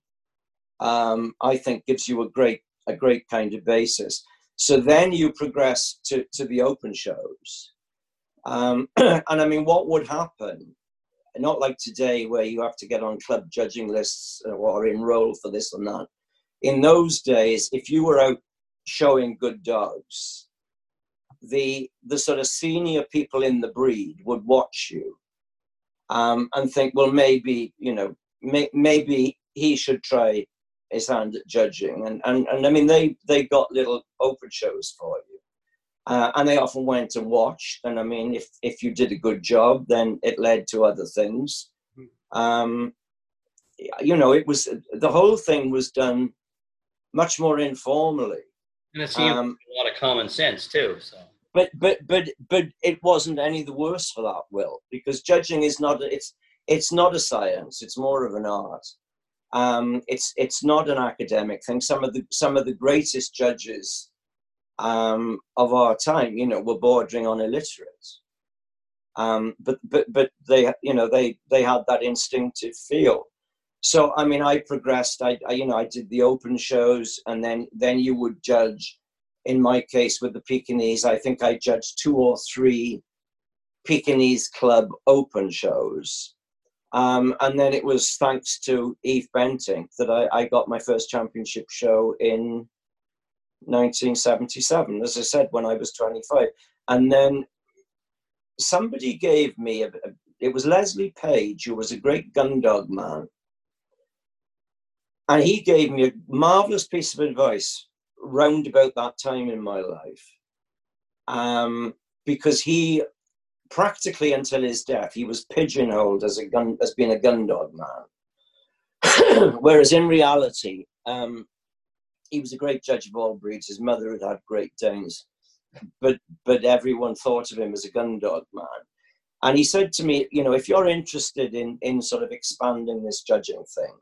I think gives you a great kind of basis. So then you progress to the open shows. And I mean, what would happen? Not like today where you have to get on club judging lists or enroll for this and that. In those days, if you were out showing good dogs, the sort of senior people in the breed would watch you and think, well, maybe, you know, maybe he should try his hand at judging. And I mean, they got little open shows for you. And they often went and watched. And I mean, if you did a good job, then it led to other things. You know, it was, the whole thing was done much more informally. And it seemed a lot of common sense too. So. But it wasn't any the worse for that, Will, because judging is not, it's not a science. It's more of an art. It's not an academic thing. Some of the greatest judges of our time, you know, were bordering on illiterate. But they, you know, they had that instinctive feel. So I mean, I progressed. I did the open shows, and then you would judge. In my case, with the Pekingese, I think I judged 2 or 3 Pekingese Club open shows. And then it was thanks to Eve Bentinck that I got my first championship show in 1977, as I said, when I was 25. And then somebody gave me, it was Leslie Page, who was a great gun dog man. And he gave me a marvelous piece of advice round about that time in my life. Because he, practically until his death, he was pigeonholed as being a gun dog man. Whereas in reality, he was a great judge of all breeds. His mother had had Great Danes, but everyone thought of him as a gun dog man. And he said to me, you know, if you're interested in sort of expanding this judging thing,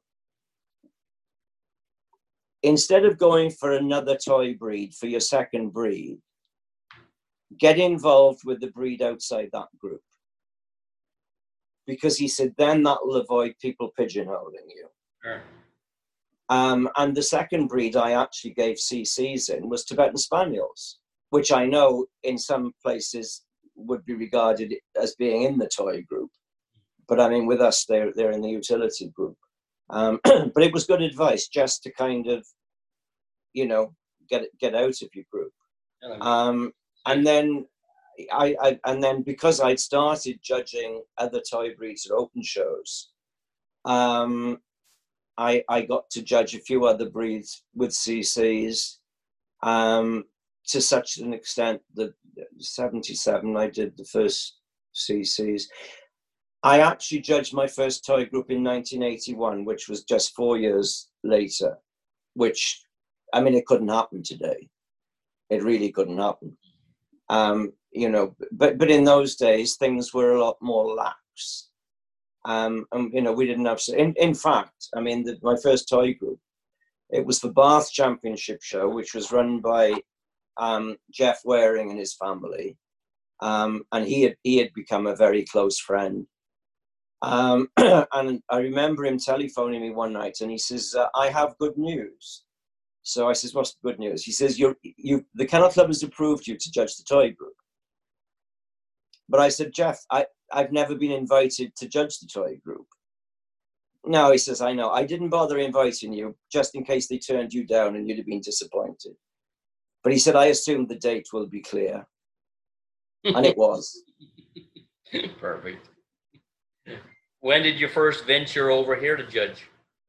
instead of going for another toy breed for your second breed, get involved with the breed outside that group. Because he said, then that will avoid people pigeonholing you. Sure. And the second breed I actually gave CCs in was Tibetan Spaniels, which I know in some places would be regarded as being in the toy group. But I mean, with us, they're in the utility group. But it was good advice just to kind of, you know, get out of your group. And then and then because I'd started judging other toy breeds at open shows, I got to judge a few other breeds with CCs, to such an extent that 77 I did the first CCs. I actually judged my first toy group in 1981, which was just 4 years later, which, I mean, it couldn't happen today. It really couldn't happen. You know, but in those days, things were a lot more lax. And, you know, we didn't have, in fact, I mean, my first toy group, it was the Bath Championship Show, which was run by Jeff Waring and his family. And he had become a very close friend. And I remember him telephoning me one night, and he says, I have good news. So I says, what's the good news? He says, the Kennel Club has approved you to judge the toy group. But I said, Jeff, I've never been invited to judge the toy group. No, he says, I know. I didn't bother inviting you just in case they turned you down and you'd have been disappointed. But he said, I assume the date will be clear. And it was. Perfect. When did you first venture over here to judge?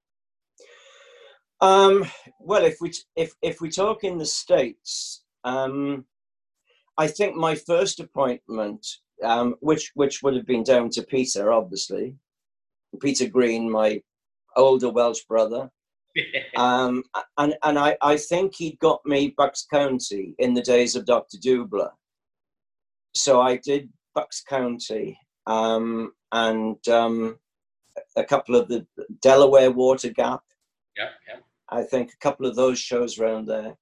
Well, if we talk in the States, I think my first appointment, which would have been down to Peter, obviously, Peter Green, my older Welsh brother, and I think he'd got me Bucks County in the days of Dr. Dubler. So I did Bucks County, and a couple of the Delaware Water Gap. Yeah. I think a couple of those shows around there.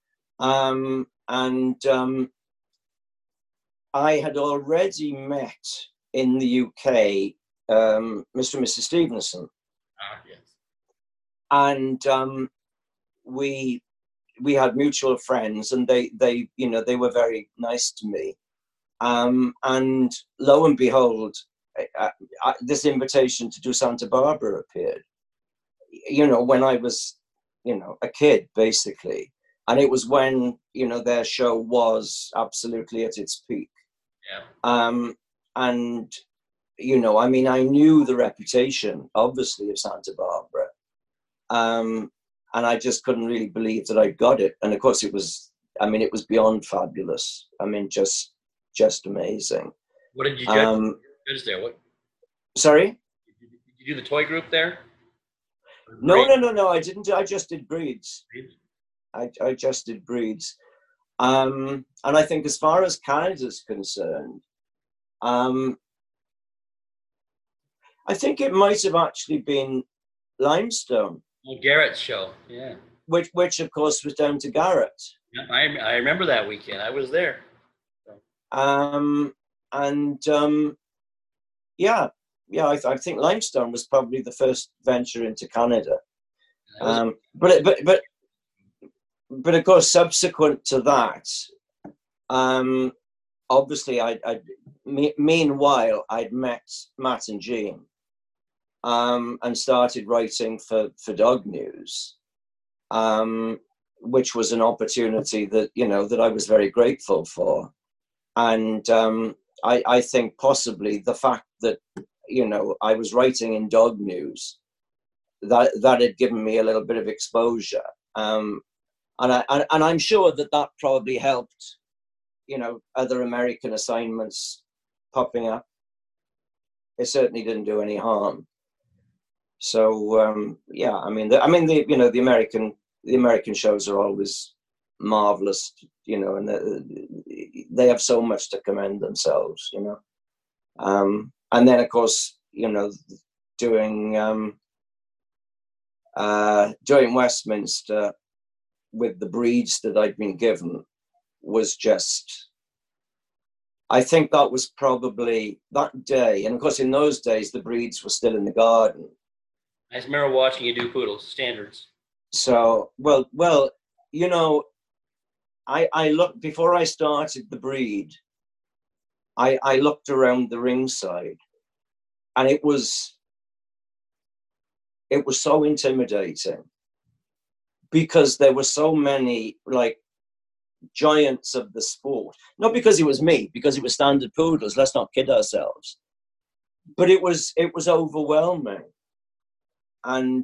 I had already met in the UK Mr. and Mrs. Stevenson. Yes. And we had mutual friends, and they you know, they were very nice to me. And lo and behold, this invitation to do Santa Barbara appeared, you know, when I was, you know, a kid, basically. And it was when, you know, their show was absolutely at its peak. Yeah. And, you know, I mean, I knew the reputation, obviously, of Santa Barbara. And I just couldn't really believe that I got it. And of course it was beyond fabulous. I mean, just amazing. What did you judge there? What? Sorry? Did you do the toy group there? No, I didn't. I just did breeds. I just did breeds. And I think as far as Canada's concerned, I think it might have actually been Limestone. Well, Garrett's show, yeah. Which of course was down to Garrett. Yeah, I remember that weekend. I was there. So. I think Limestone was probably the first venture into Canada. But of course, subsequent to that, obviously, meanwhile, I'd met Matt and Jean, and started writing for Dog News, which was an opportunity that, you know, that I was very grateful for. And I think possibly the fact that, you know, I was writing in Dog News, that had given me a little bit of exposure. And I'm sure that probably helped, you know, other American assignments popping up. It certainly didn't do any harm. So the American shows are always marvelous, you know, and they have so much to commend themselves, you know. And then of course, you know, doing Westminster with the breeds that I'd been given was just, I think that was probably that day. And of course, in those days, the breeds were still in the garden. I just remember watching you do poodles, standards. So, well, you know, I looked, before I started the breed, I looked around the ringside, and it was so intimidating because there were so many like giants of the sport. Not because it was me, because it was standard poodles. Let's not kid ourselves. But it was overwhelming, and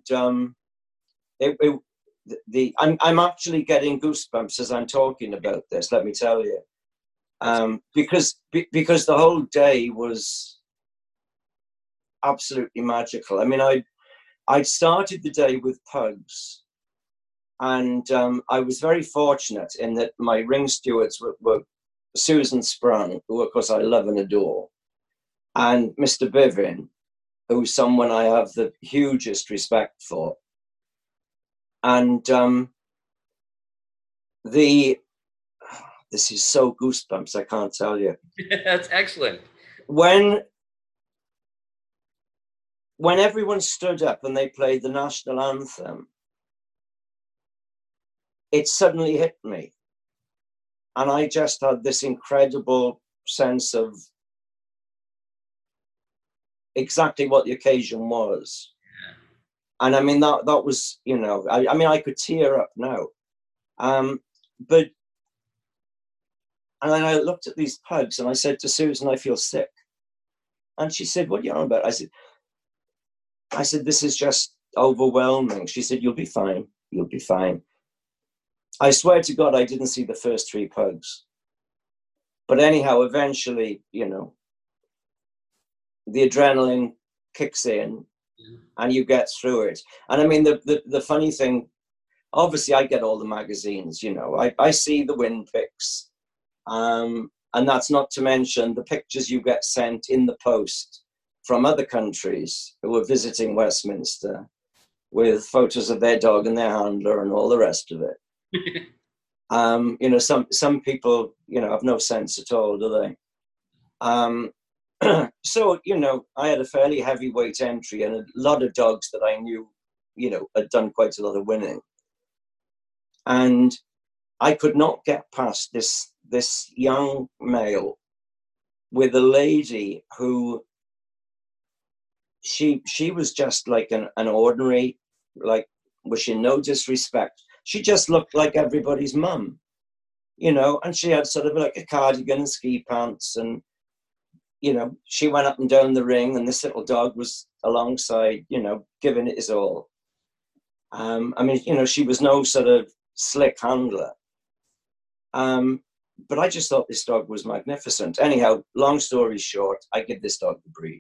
I'm actually getting goosebumps as I'm talking about this. Let me tell you, because the whole day was absolutely magical. I mean, I started the day with pugs, and I was very fortunate in that my ring stewards were Susan Sprung, who of course I love and adore, and Mr. Bivin, who's someone I have the hugest respect for. And this is so goosebumps, I can't tell you. That's excellent. When everyone stood up and they played the national anthem, it suddenly hit me. And I just had this incredible sense of exactly what the occasion was. And I mean, that was, you know, I mean, I could tear up now. But, and then I looked at these pugs and I said to Susan, I feel sick. And she said, what are you on about? I said, this is just overwhelming. She said, you'll be fine. You'll be fine. I swear to God, I didn't see the first 3 pugs. But anyhow, eventually, you know, the adrenaline kicks in and you get through it. And I mean, the funny thing, obviously I get all the magazines, you know, I see the win pics. And that's not to mention the pictures you get sent in the post from other countries who are visiting Westminster with photos of their dog and their handler and all the rest of it. You know, some people, you know, have no sense at all, do they? So, you know, I had a fairly heavyweight entry and a lot of dogs that I knew, you know, had done quite a lot of winning. And I could not get past this young male with a lady who she was just like an ordinary, like, wishing no disrespect. She just looked like everybody's mum, you know, and she had sort of like a cardigan and ski pants, and, you know, she went up and down the ring and this little dog was alongside, you know, giving it his all. I mean, you know, she was no sort of slick handler. But I just thought this dog was magnificent. Anyhow, long story short, I give this dog the breed.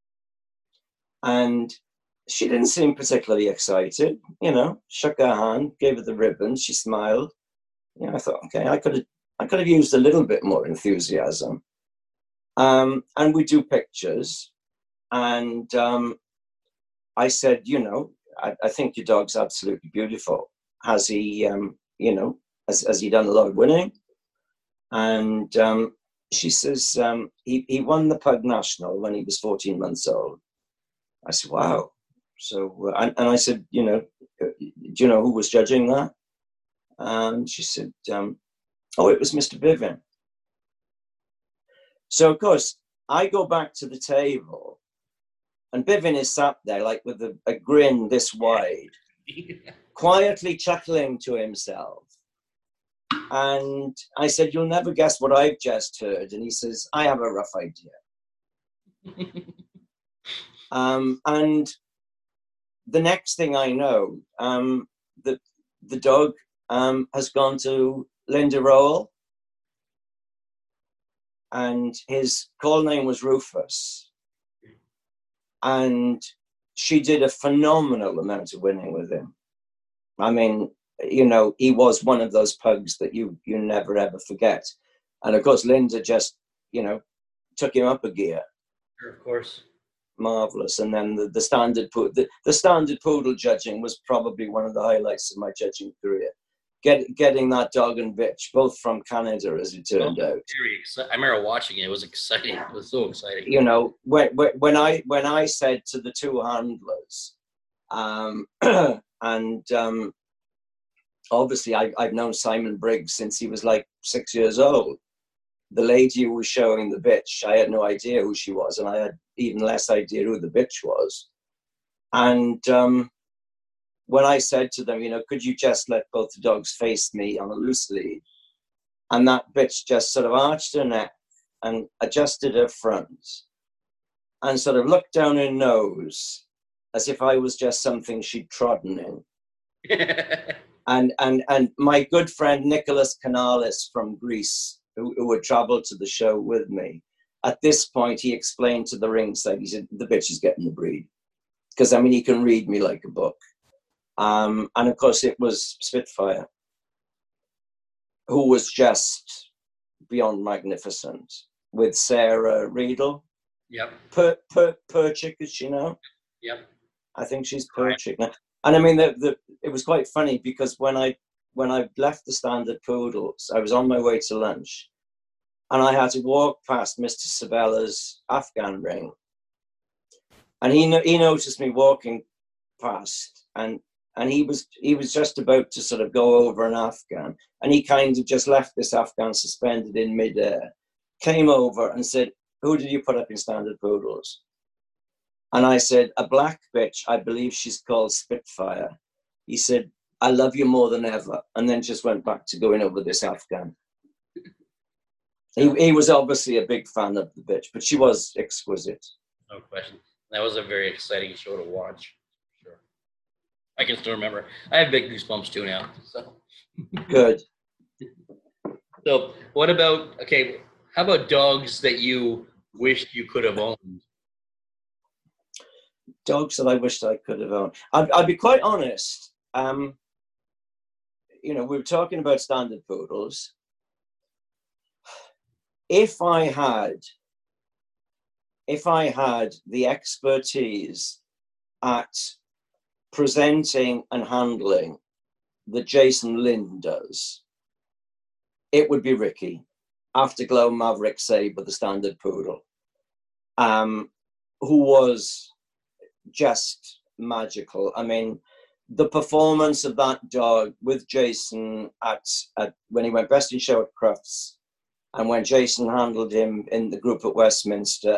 And she didn't seem particularly excited, you know, shook her hand, gave her the ribbon, she smiled. You know, I thought, okay, I could have used a little bit more enthusiasm. And we do pictures. And I said, you know, I think your dog's absolutely beautiful. Has he, you know, has he done a lot of winning? And she says, he won the Pug National when he was 14 months old. I said, wow. So, and I said, you know, do you know who was judging that? And she said, oh, it was Mr. Bivin. So, of course, I go back to the table and Bivin is sat there like with a grin this wide, quietly chuckling to himself. And I said, you'll never guess what I've just heard. And he says, I have a rough idea. And the next thing I know, the dog has gone to Linda Rowell. And his call name was Rufus. And she did a phenomenal amount of winning with him. I mean, you know, he was one of those pugs that you never, ever forget. And of course, Linda just, you know, took him up a gear. Sure, of course. Marvelous. And then the standard poodle judging was probably one of the highlights of my judging career. Getting that dog and bitch, both from Canada, as it turned out. I remember watching it. It was exciting. It was so exciting. You know, when I said to the 2 handlers, and obviously I've known Simon Briggs since he was like 6 years old. the lady who was showing the bitch, I had no idea who she was, and I had even less idea who the bitch was. And when I said to them, could you just let both the dogs face me on a loose lead? And that bitch just sort of arched her neck and adjusted her front and sort of looked down her nose as if I was just something she'd trodden in. And my good friend Nicholas Kanalis from Greece, who had traveled to the show with me, at this point he explained to the ringside, he said, the bitch is getting the breed. Because, he can read me like a book. And of course it was Spitfire, who was just beyond magnificent, with Sarah Riedel. Yep. Perchik, is she now? Yep. I think she's Perchik now. And it was quite funny because when I left the Standard Poodles, I was on my way to lunch, and I had to walk past Mr. Sabella's Afghan ring, and he noticed me walking past, and he was just about to sort of go over an Afghan, and he kind of just left this Afghan suspended in midair, came over and said, "Who did you put up in Standard Poodles?" And I said, "A black bitch, I believe she's called Spitfire." He said, "I love you more than ever," and then just went back to going over this Afghan. He was obviously a big fan of the bitch, but she was exquisite. No question. That was a very exciting show to watch. Sure. I can still remember. I have big goosebumps too now. So good. So what about, how about dogs that you wished you could have owned? Dogs that I wished I could have owned. I'd be quite honest. We were talking about Standard Poodles. If I had the expertise at presenting and handling that Jason Lynn does, it would be Ricky, Afterglow Maverick Sabre, the Standard Poodle, who was just magical. The performance of that dog with Jason at when he went best in show at Crufts, and when Jason handled him in the group at Westminster,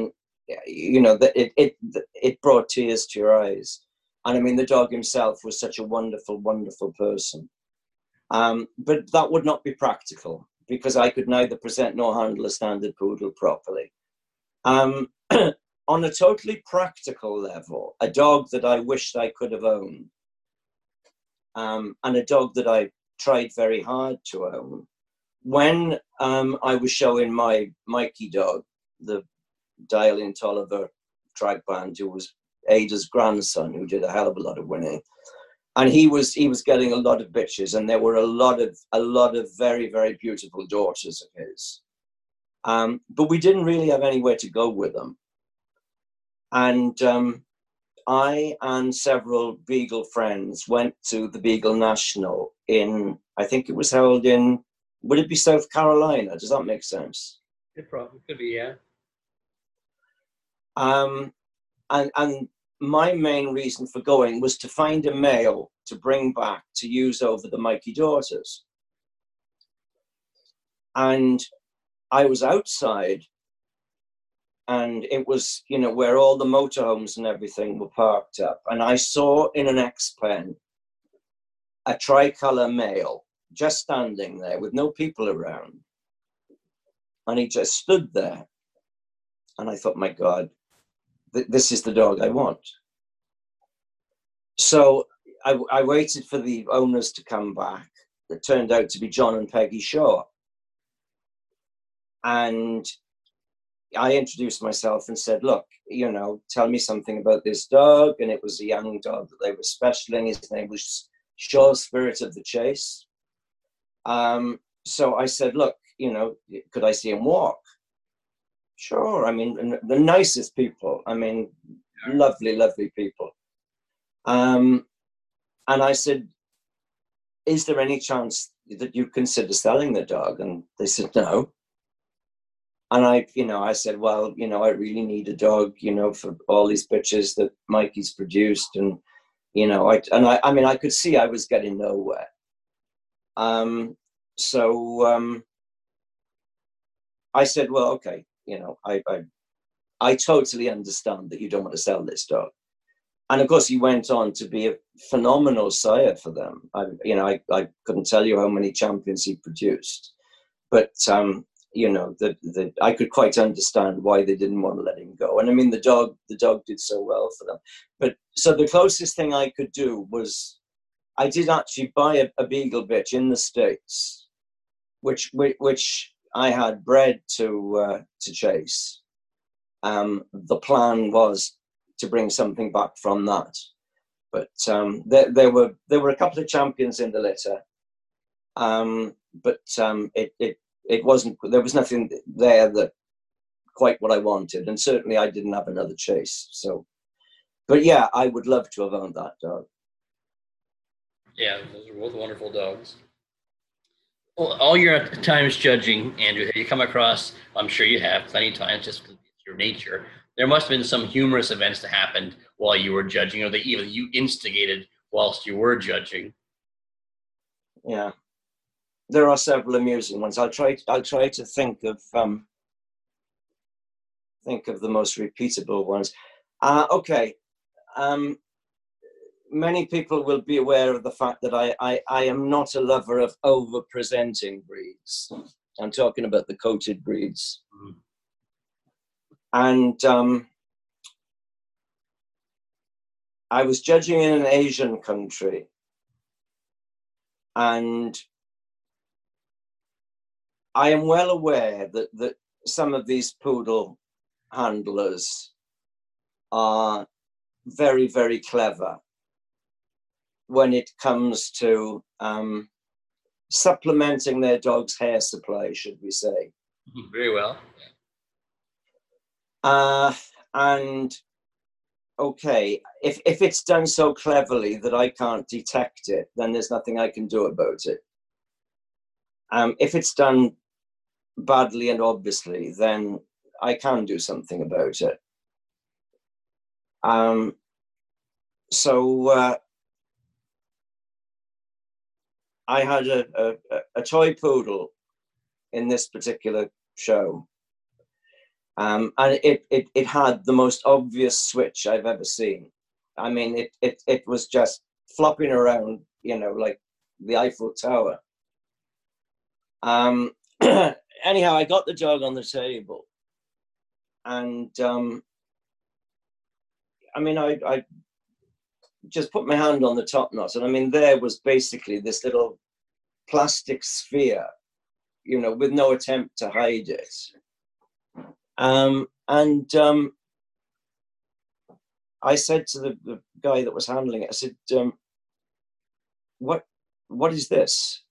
it brought tears to your eyes. And the dog himself was such a wonderful, wonderful person. But that would not be practical because I could neither present nor handle a Standard Poodle properly. On a totally practical level, a dog that I wished I could have owned, and a dog that I tried very hard to own, when I was showing my Mikey dog, the Dale Tolliver drag band, who was Ada's grandson, who did a hell of a lot of winning, and he was getting a lot of bitches, and there were a lot of very, very beautiful daughters of his, but we didn't really have anywhere to go with them. And I and several Beagle friends went to the Beagle National I think it was held in, would it be South Carolina? Does that make sense? It probably could be, yeah. And my main reason for going was to find a male to bring back to use over the Mikey daughters. And I was outside, and it was, where all the motorhomes and everything were parked up. And I saw in an X-Pen a tricolour male just standing there with no people around. And he just stood there. And I thought, my God, this is the dog I want. So I waited for the owners to come back. It turned out to be John and Peggy Shaw. And I introduced myself and said, look, tell me something about this dog. And it was a young dog that they were specialing. His name was Shaw, Spirit of the Chase. So I said, look, could I see him walk? Sure. The nicest people. Lovely, lovely people. And I said, is there any chance that you consider selling the dog? And they said, no. And I said, well, I really need a dog, for all these bitches that Mikey's produced. And, I could see I was getting nowhere. So I said, well, okay, I totally understand that you don't want to sell this dog. And of course, he went on to be a phenomenal sire for them. I couldn't tell you how many champions he produced, but I could quite understand why they didn't want to let him go. And I mean, the dog did so well for them. But so the closest thing I could do was I did actually buy a beagle bitch in the States, which I had bred to chase. The plan was to bring something back from that, but there were a couple of champions in the litter, but it wasn't. There was nothing there that quite what I wanted, and certainly I didn't have another chase. So, but yeah, I would love to have owned that dog. Yeah, those are both wonderful dogs. Well, all your times judging, Andrew, have you come across? I'm sure you have plenty of times, just because it's your nature. There must have been some humorous events that happened while you were judging, or that even you instigated whilst you were judging. Yeah, there are several amusing ones. I'll try to think of the most repeatable ones. Okay. Many people will be aware of the fact that I am not a lover of over-presenting breeds. I'm talking about the coated breeds. Mm. And I was judging in an Asian country, and I am well aware that some of these poodle handlers are very, very clever when it comes to supplementing their dog's hair supply, should we say. Very well. And okay, if it's done so cleverly that I can't detect it, then there's nothing I can do about it. If it's done badly and obviously, then I can do something about it. So I had a toy poodle in this particular show, and it had the most obvious switch I've ever seen. I mean, it was just flopping around, like the Eiffel Tower. Anyhow, I got the dog on the table, and I mean, I just put my hand on the top knot, and I mean, there was basically this little plastic sphere, with no attempt to hide it. I said to the guy that was handling it, I said, what is this?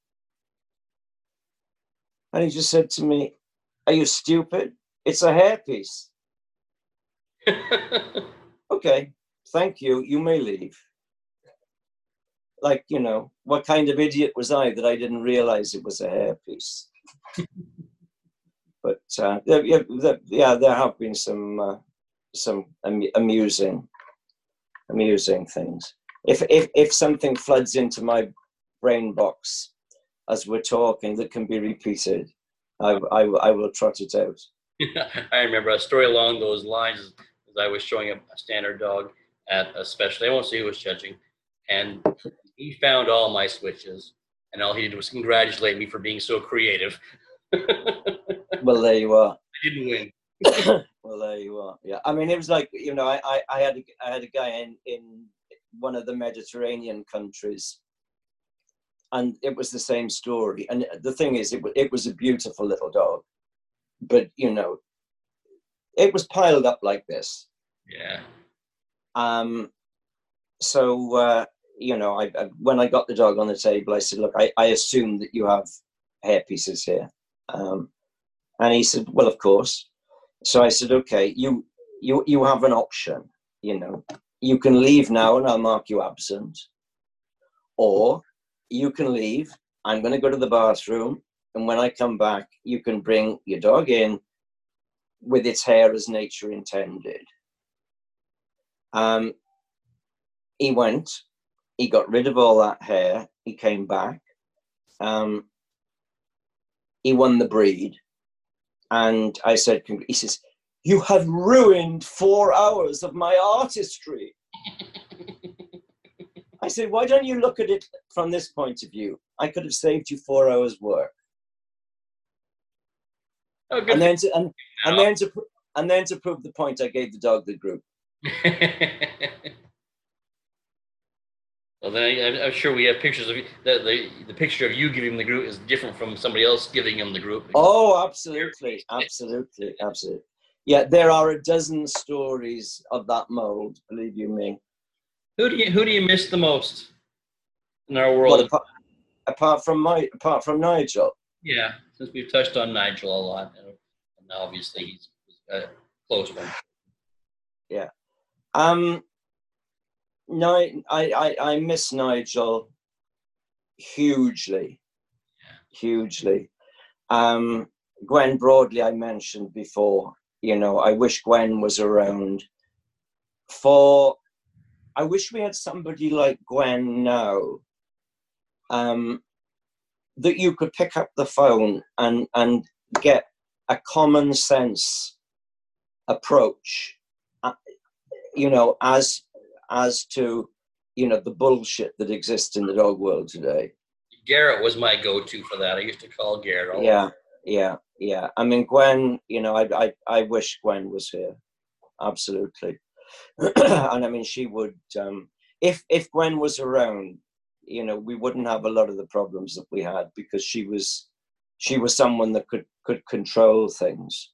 And he just said to me, are you stupid? It's a hairpiece. Okay, thank you. You may leave. Like, what kind of idiot was I that I didn't realize it was a hairpiece? But there have been some amusing things. If something floods into my brain box as we're talking that can be repeated, I will trot it out. I remember a story along those lines as I was showing a standard dog at a special. I won't say who was judging, and he found all my switches, and all he did was congratulate me for being so creative. Well, there you are. I didn't win. Well, there you are. Yeah, I mean, it was like, I had a guy in one of the Mediterranean countries, and it was the same story. And the thing is, it was a beautiful little dog, but it was piled up like this. Yeah. So when I got the dog on the table, I said, look, I assume that you have hair pieces here. And he said, well, of course. So I said, okay, you have an option. You can leave now and I'll mark you absent, or you can leave. I'm going to go to the bathroom, and when I come back, you can bring your dog in with its hair as nature intended. He went, he got rid of all that hair, he came back, he won the breed, And I said, he says, "You have ruined 4 hours of my artistry." I said, "Why don't you look at it from this point of view? I could have saved you 4 hours work." Oh, And good. then to prove the point, I gave the dog the group. Well, then I'm sure we have pictures of you. The picture of you giving him the group is different from somebody else giving him the group. Oh, absolutely. Yeah, there are a dozen stories of that mold, believe you me. Who do you miss the most in our world? Well, apart from Nigel. Yeah, since we've touched on Nigel a lot, and obviously he's a close one. Yeah. No, I miss Nigel hugely. Gwen Broadley, I mentioned before. I wish Gwen was around. I wish we had somebody like Gwen now, that you could pick up the phone and get a common sense approach, as to the bullshit that exists in the dog world today. Garrett was my go-to for that. I used to call Garrett. Yeah. I mean, Gwen, I wish Gwen was here. Absolutely. And I mean, she would, if Gwen was around, we wouldn't have a lot of the problems that we had, because she was someone that could control things.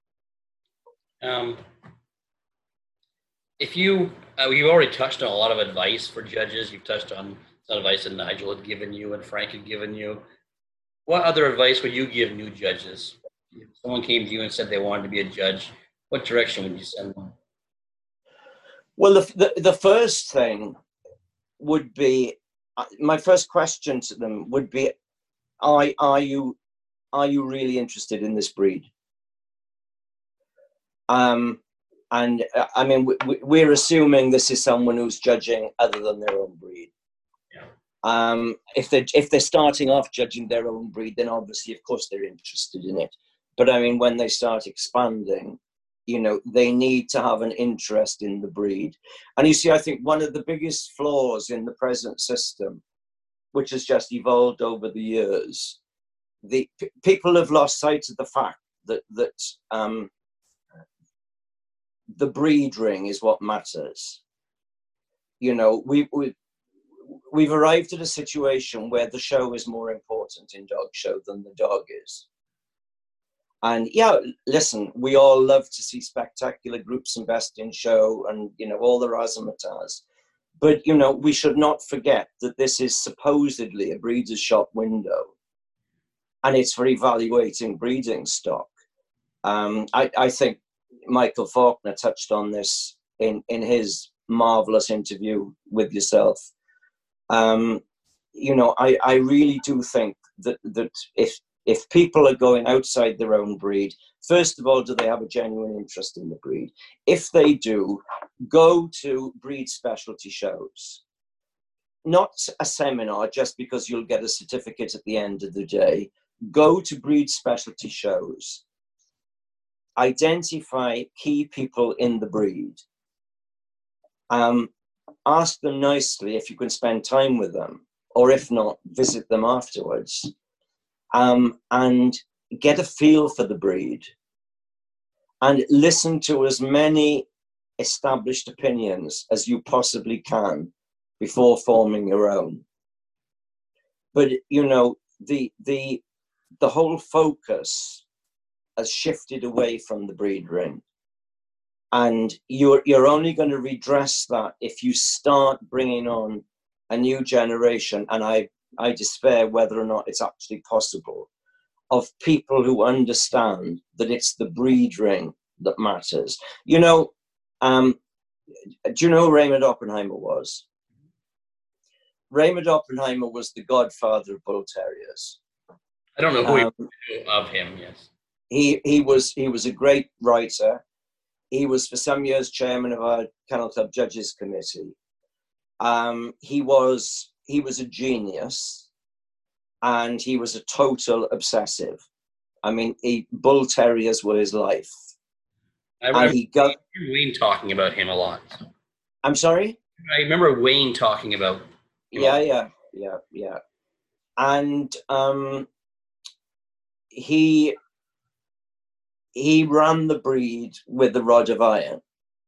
If you've already touched on a lot of advice for judges. You've touched on some advice that Nigel had given you and Frank had given you. What other advice would you give new judges? If someone came to you and said they wanted to be a judge, what direction would you send them? Well, the first thing would be, my first question to them would be, are you really interested in this breed? And I mean, we're assuming this is someone who's judging other than their own breed. Yeah. If they're starting off judging their own breed, then obviously, of course, they're interested in it. But I mean, when they start expanding, they need to have an interest in the breed. And you see, I think one of the biggest flaws in the present system, which has just evolved over the years, people have lost sight of the fact that the breed ring is what matters. We've arrived at a situation where the show is more important in dog show than the dog is. And yeah, listen, we all love to see spectacular groups and best in show and, all the razzmatazz. But, we should not forget that this is supposedly a breeder's shop window, and it's for evaluating breeding stock. I think Michael Faulkner touched on this in his marvelous interview with yourself. I really do think that if people are going outside their own breed, first of all, do they have a genuine interest in the breed? If they do, go to breed specialty shows. Not a seminar just because you'll get a certificate at the end of the day. Go to breed specialty shows. Identify key people in the breed. Ask them nicely if you can spend time with them, or if not, visit them afterwards. And get a feel for the breed, and listen to as many established opinions as you possibly can before forming your own. But the whole focus has shifted away from the breed ring, and you're only going to redress that if you start bringing on a new generation, and I despair whether or not it's actually possible, of people who understand that it's the breed ring that matters. Do you know who Raymond Oppenheimer was? Raymond Oppenheimer was the godfather of bull terriers. I don't know who of him, yes. He was a great writer. He was for some years chairman of our Kennel Club Judges Committee. He was a genius, and he was a total obsessive. I mean, bull terriers were his life. I remember Wayne talking about him a lot. I'm sorry? I remember Wayne talking about him. Yeah. And he ran the breed with the rod of iron.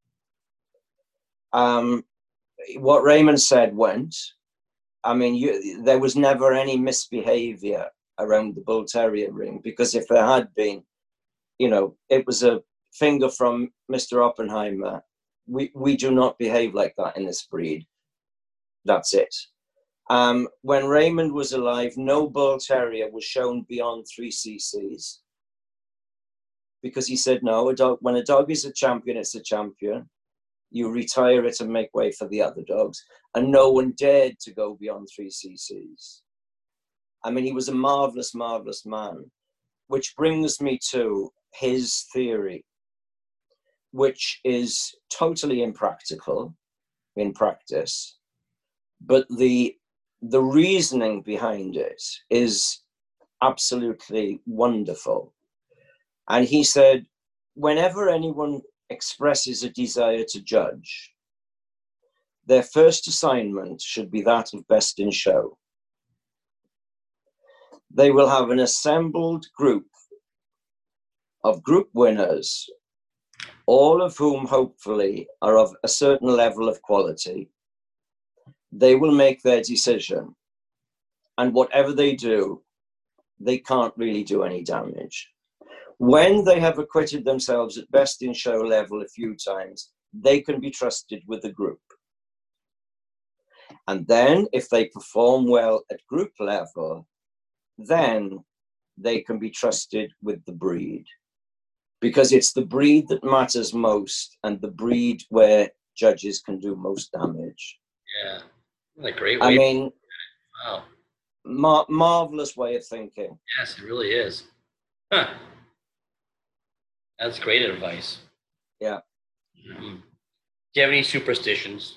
What Raymond said went. I mean, there was never any misbehavior around the bull terrier ring, because if there had been, it was a finger from Mr. Oppenheimer. We do not behave like that in this breed. That's it. When Raymond was alive, no bull terrier was shown beyond 3 cc's, because he said, no, when a dog is a champion, it's a champion. You retire it and make way for the other dogs. And no one dared to go beyond 3 cc's. I mean, he was a marvelous, marvelous man, which brings me to his theory, which is totally impractical in practice. But the reasoning behind it is absolutely wonderful. And he said, whenever anyone expresses a desire to judge, their first assignment should be that of best in show. They will have an assembled group of group winners, all of whom hopefully are of a certain level of quality. They will make their decision, and whatever they do, they can't really do any damage. When they have acquitted themselves at best in show level a few times, they can be trusted with the group. And then if they perform well at group level, then they can be trusted with the breed, because it's the breed that matters most and the breed where judges can do most damage. Yeah, what a great way. I mean, wow, marvelous way of thinking. Yes, it really is. Huh. That's great advice. Yeah. Mm-hmm. Do you have any superstitions?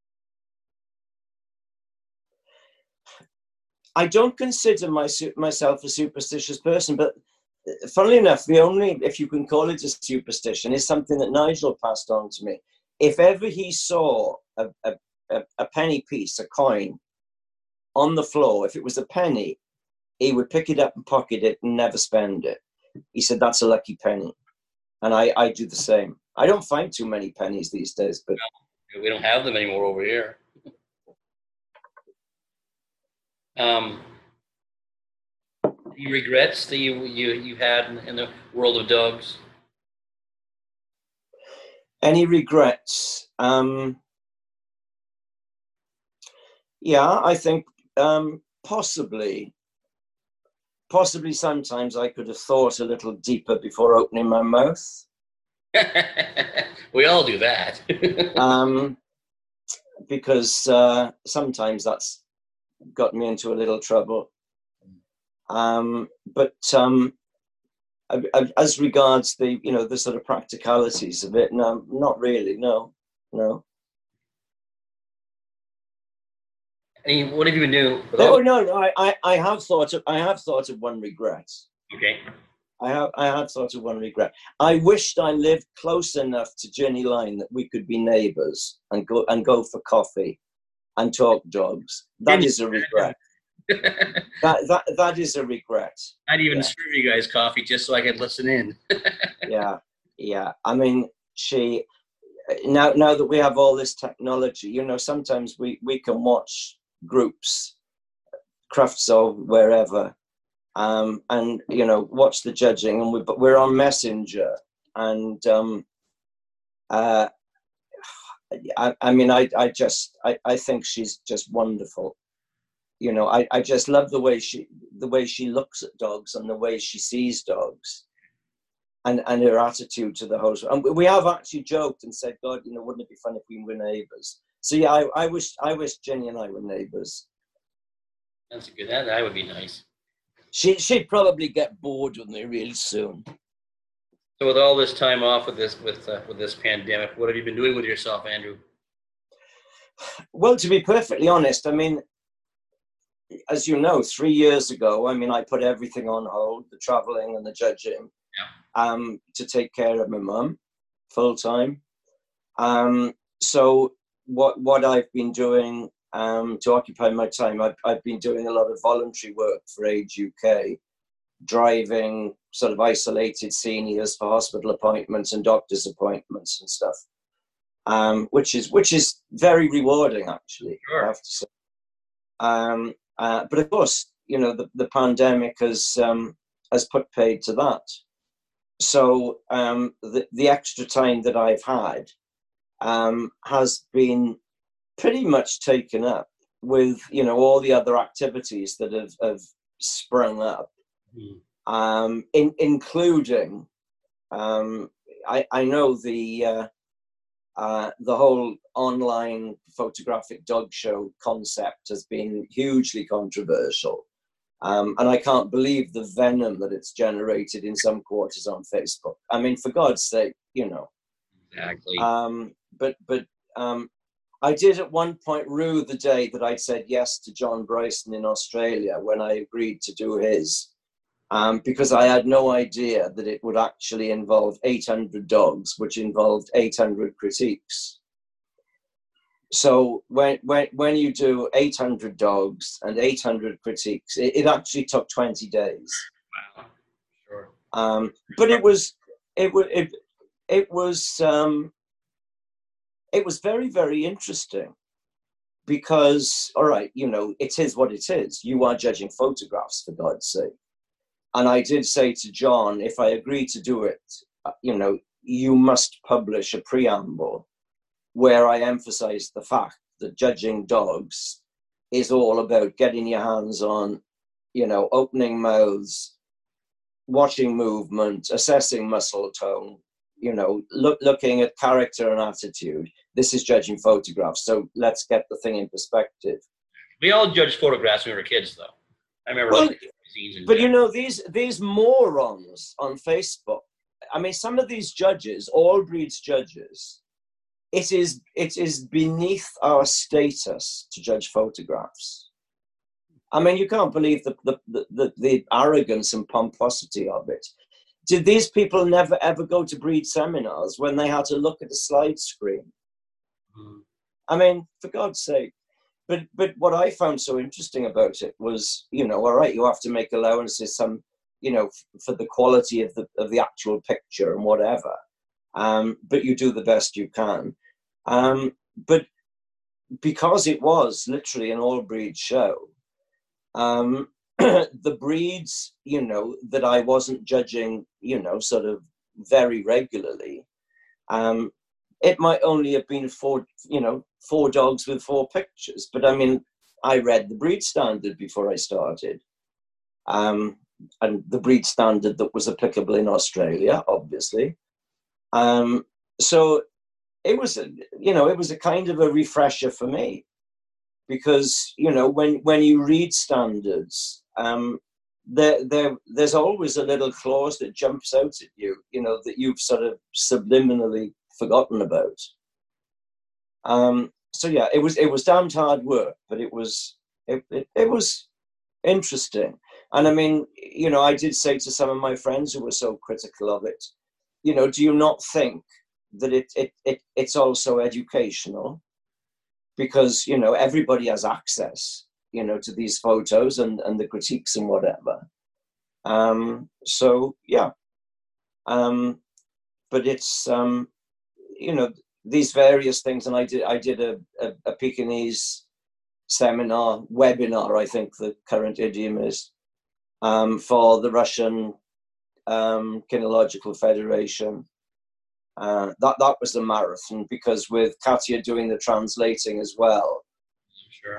I don't consider myself a superstitious person, but funnily enough, the only, if you can call it a superstition, is something that Nigel passed on to me. If ever he saw a penny piece, a coin, on the floor, if it was a penny, he would pick it up and pocket it and never spend it. He said, that's a lucky penny. And I do the same. I don't find too many pennies these days, but we don't have them anymore over here. Any regrets that you had in the world of dogs? Any regrets? Yeah, I think possibly sometimes I could have thought a little deeper before opening my mouth. We all do that. Because sometimes that's got me into a little trouble. But as regards the, the sort of practicalities of it, no, not really, no. And what have you been doing? No. I have thought of one regret. Okay. I have thought of one regret. I wished I lived close enough to Ginny Line that we could be neighbours and go for coffee and talk dogs. That is a regret. that is a regret. I'd even serve you guys coffee just so I could listen in. Yeah. I mean, now that we have all this technology, sometimes we can watch groups, crafts or wherever, and watch the judging, and we're on Messenger, and I think she's just wonderful. I just love the way she looks at dogs and the way she sees dogs, and her attitude to the host. And we have actually joked and said, God, wouldn't it be fun if we were neighbours? So yeah, I wish Jenny and I were neighbours. That's good. That would be nice. She'd probably get bored with me real soon. So with all this time off with this pandemic, what have you been doing with yourself, Andrew? Well, to be perfectly honest, I mean, as you know, 3 years ago, I mean, I put everything on hold, the traveling and the judging, to take care of my mum full time. So what I've been doing to occupy my time, I've been doing a lot of voluntary work for Age UK, driving sort of isolated seniors for hospital appointments and doctor's appointments and stuff, which is very rewarding, actually. Sure. I have to say. But of course, you know, the pandemic has put paid to that. So the extra time that I've had has been pretty much taken up with, you know, all the other activities that have sprung up, including I know the whole online photographic dog show concept has been hugely controversial. And I can't believe the venom that it's generated in some quarters on Facebook. I mean, for God's sake, you know. Exactly. But I did at one point rue the day that I'd said yes to John Bryson in Australia when I agreed to do his, because I had no idea that it would actually involve 800 dogs, which involved 800 critiques. So when you do 800 dogs and 800 critiques, it actually took 20 days. Wow, sure. But it was very, very interesting because, all right, you know, it is what it is. You are judging photographs, for God's sake. And I did say to John, if I agree to do it, you know, you must publish a preamble where I emphasize the fact that judging dogs is all about getting your hands on, you know, opening mouths, watching movement, assessing muscle tone, you know, looking at character and attitude. This is judging photographs. So let's get the thing in perspective. We all judged photographs when we were kids, though. I remember looking at magazines and but you know, these morons on Facebook, I mean, some of these judges, all breeds judges, it is beneath our status to judge photographs. I mean, you can't believe the arrogance and pomposity of it. Did these people never ever go to breed seminars when they had to look at a slide screen? I mean, for God's sake. But what I found so interesting about it was, you know, all right, you have to make allowances, some, you know, for the quality of the actual picture and whatever. But you do the best you can. But because it was literally an all-breed show, the breeds, you know, that I wasn't judging, you know, sort of very regularly, it might only have been four dogs with 4 pictures. But I mean, I read the breed standard before I started. And the breed standard that was applicable in Australia, obviously. So it was a kind of a refresher for me, because, you know, when you read standards, there's always a little clause that jumps out at you, you know, that you've sort of subliminally forgotten about. So yeah, it was damned hard work, but it was interesting. And I mean, you know, I did say to some of my friends who were so critical of it, you know, do you not think that it's also educational? Because, you know, everybody has access, you know, to these photos and the critiques and whatever. So yeah. But it's you know, these various things, and I did a Pekingese seminar, webinar, I think the current idiom is, for the Russian Kinological Federation. That was the marathon, because with Katya doing the translating as well, sure.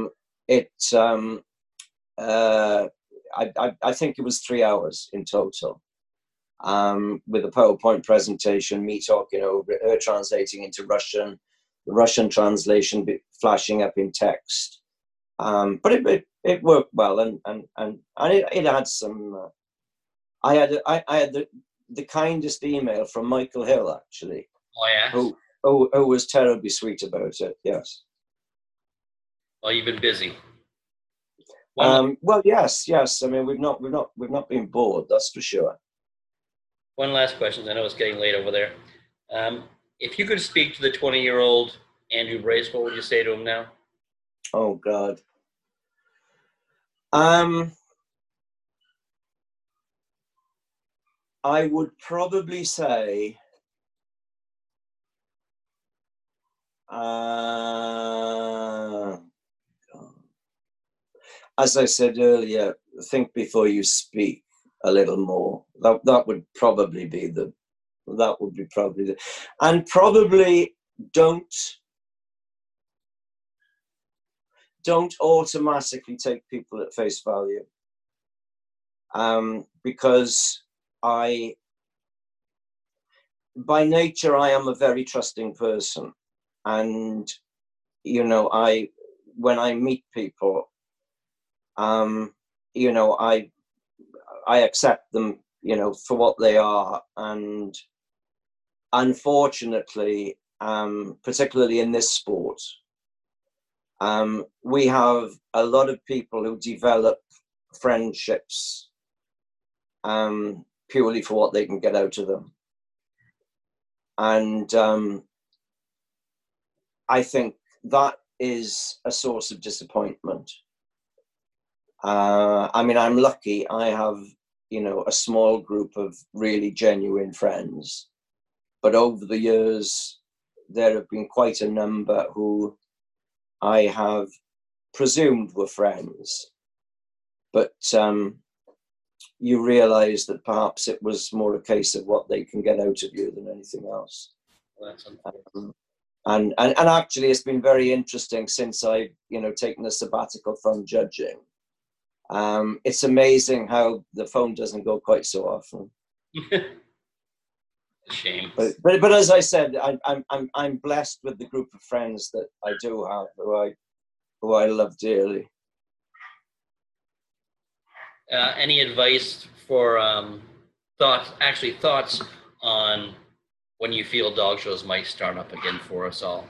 I think it was 3 hours in total, with a PowerPoint presentation, me talking over it, her translating into Russian, the Russian translation flashing up in text. But it worked well, and it had some. I had the kindest email from Michael Hill, actually. Oh yeah. Who was terribly sweet about it. Yes. Well, you've been busy. Well, yes. I mean, we've not been bored. That's for sure. One last question. I know it's getting late over there. If you could speak to the 20-year-old Andrew Brace, what would you say to him now? Oh God. I would probably say, as I said earlier, think before you speak a little more. That would probably be and probably don't automatically take people at face value. Because by nature, I am a very trusting person. And, when I meet people, I accept them, for what they are. And unfortunately, particularly in this sport, we have a lot of people who develop friendships purely for what they can get out of them. And I think that is a source of disappointment. I mean, I'm lucky. I have, a small group of really genuine friends. But over the years, there have been quite a number who I have presumed were friends. But you realize that perhaps it was more a case of what they can get out of you than anything else. Well, that's and actually, it's been very interesting since I've taken a sabbatical from judging. It's amazing how the phone doesn't go quite so often. Shame. But as I said, I'm blessed with the group of friends that I do have, who I love dearly. Any advice for thoughts on when you feel dog shows might start up again for us all?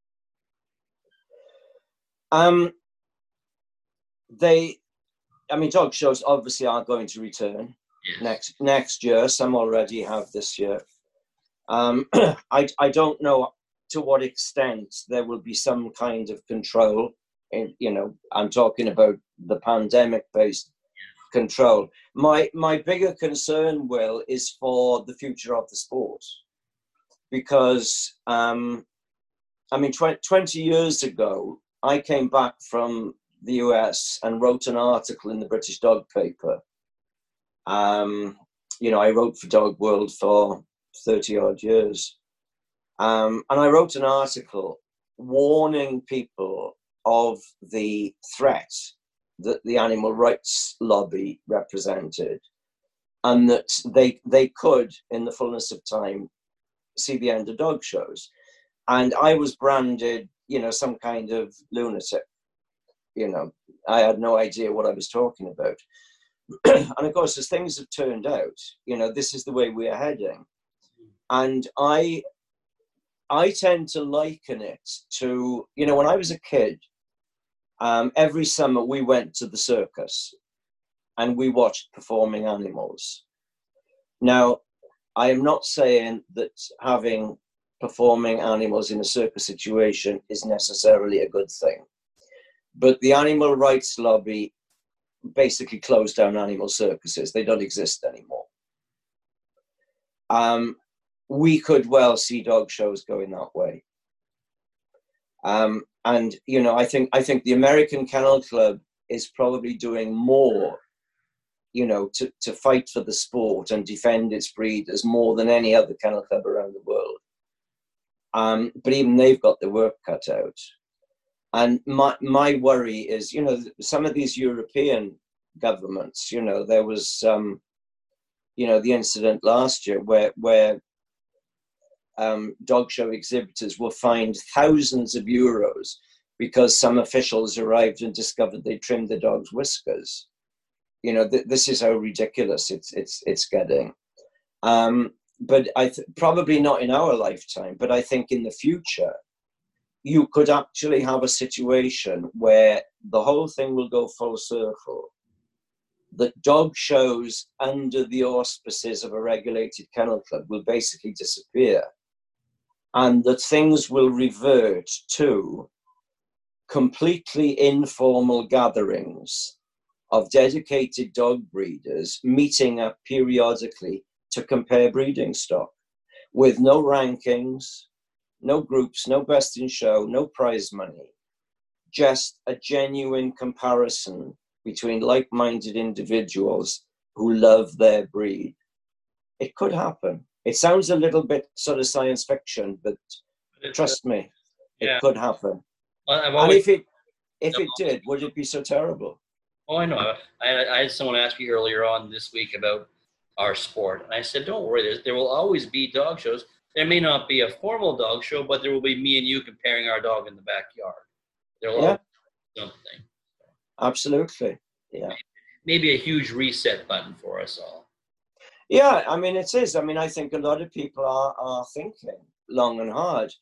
Dog shows obviously are going to return. Yes. Next year. Some already have this year. I don't know to what extent there will be some kind of control. I'm talking about the pandemic-based control. My bigger concern, Will, is for the future of the sport. Because, 20 years ago, I came back from the US and wrote an article in the British Dog Paper. I wrote for Dog World for 30 odd years. And I wrote an article warning people of the threat that the animal rights lobby represented, and that they could, in the fullness of time, see the end of dog shows. And I was branded, some kind of lunatic. I had no idea what I was talking about. And of course, as things have turned out, this is the way we are heading. And I tend to liken it to, when I was a kid, every summer we went to the circus and we watched performing animals. Now, I am not saying that having performing animals in a circus situation is necessarily a good thing, but the animal rights lobby basically closed down animal circuses. They don't exist anymore. We could well see dog shows going that way. And I think the American Kennel Club is probably doing more, to fight for the sport and defend its breeders more than any other kennel club around the world. But even they've got their work cut out. And my worry is, some of these European governments, there was, the incident last year where dog show exhibitors were fined thousands of euros because some officials arrived and discovered they trimmed the dog's whiskers. This is how ridiculous it's getting. But probably not in our lifetime, but I think in the future, you could actually have a situation where the whole thing will go full circle. That dog shows under the auspices of a regulated kennel club will basically disappear, and that things will revert to completely informal gatherings of dedicated dog breeders meeting up periodically to compare breeding stock, with no rankings, no groups, no best in show, no prize money, just a genuine comparison between like-minded individuals who love their breed. It could happen. It sounds a little bit sort of science fiction, but trust me, yeah, it could happen. And if it did, would it be so terrible? Oh, I know. I had someone ask me earlier on this week about our sport, and I said, "Don't worry. There will always be dog shows. There may not be a formal dog show, but there will be me and you comparing our dog in the backyard. There will always be something." Absolutely. Yeah. Maybe a huge reset button for us all. Yeah, I mean, it is. I mean, I think a lot of people are thinking long and hard.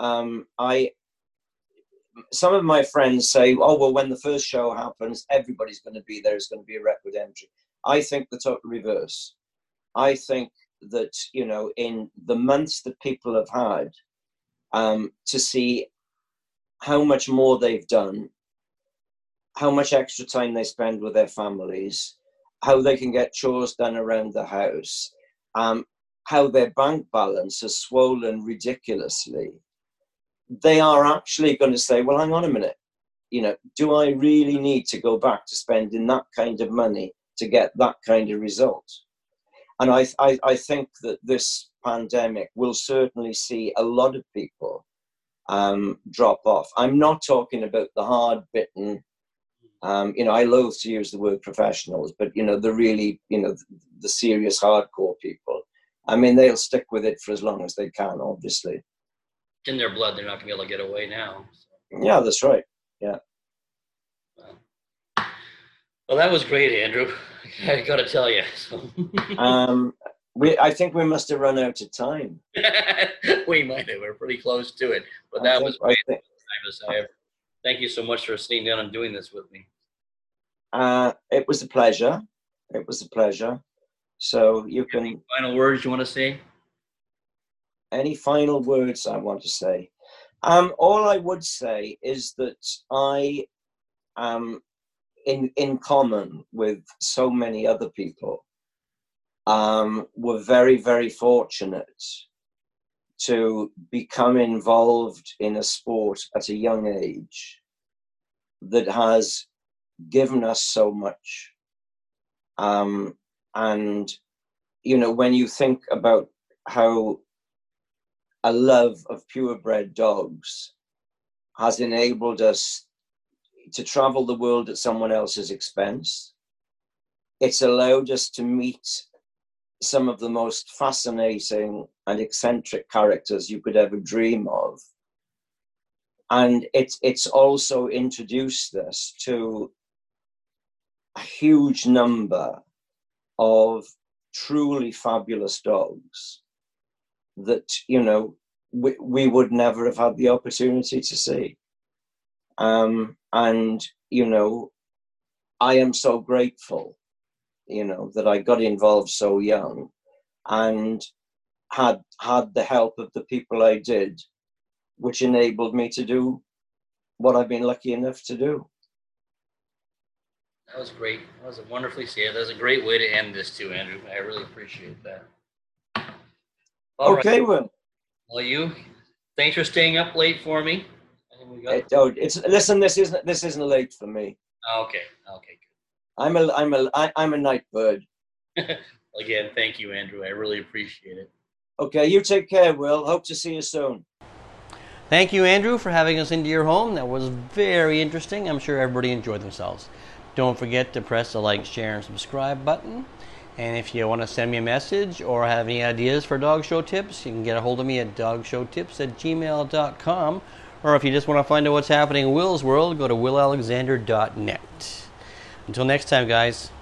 Some of my friends say, oh, well, when the first show happens, everybody's going to be there. It's going to be a record entry. I think the total reverse. I think that, you know, in the months that people have had, to see how much more they've done, how much extra time they spend with their families, how they can get chores done around the house, how their bank balance has swollen ridiculously, they are actually going to say, well, hang on a minute, you know, do I really need to go back to spending that kind of money to get that kind of result? And I think that this pandemic will certainly see a lot of people drop off. I'm not talking about the hard-bitten, you know, I loathe to use the word professionals, but, you know, the really, you know, the serious hardcore people. I mean, they'll stick with it for as long as they can, obviously. In their blood, they're not going to be able to get away now. So. Yeah, that's right. Yeah. Well, that was great, Andrew. I got to tell you. So. I think we must have run out of time. We might have. We're pretty close to it. But that was great. Thank you so much for sitting down and doing this with me. It was a pleasure. It was a pleasure. So you can... Any final words you want to say? Any final words I want to say? All I would say is that I am in common with so many other people, were very, very fortunate to become involved in a sport at a young age that has given us so much. And, you know, when you think about how a love of purebred dogs has enabled us to travel the world at someone else's expense, it's allowed us to meet some of the most fascinating and eccentric characters you could ever dream of. And it's also introduced us to a huge number of truly fabulous dogs that, you know, we would never have had the opportunity to see. And, you know, I am so grateful, you know, that I got involved so young and had the help of the people I did, which enabled me to do what I've been lucky enough to do. That was great. That was wonderfully said. That was a great way to end this too, Andrew. I really appreciate that. All okay, right. Well, thanks for staying up late for me. Listen, this isn't late for me. Okay, good. I'm a night bird. Again, thank you, Andrew. I really appreciate it. Okay, you take care, Will. Hope to see you soon. Thank you, Andrew, for having us into your home. That was very interesting. I'm sure everybody enjoyed themselves. Don't forget to press the like, share, and subscribe button. And if you want to send me a message or have any ideas for dog show tips, you can get a hold of me at dogshowtips@gmail.com. Or if you just want to find out what's happening in Will's world, go to willalexander.net. Until next time, guys.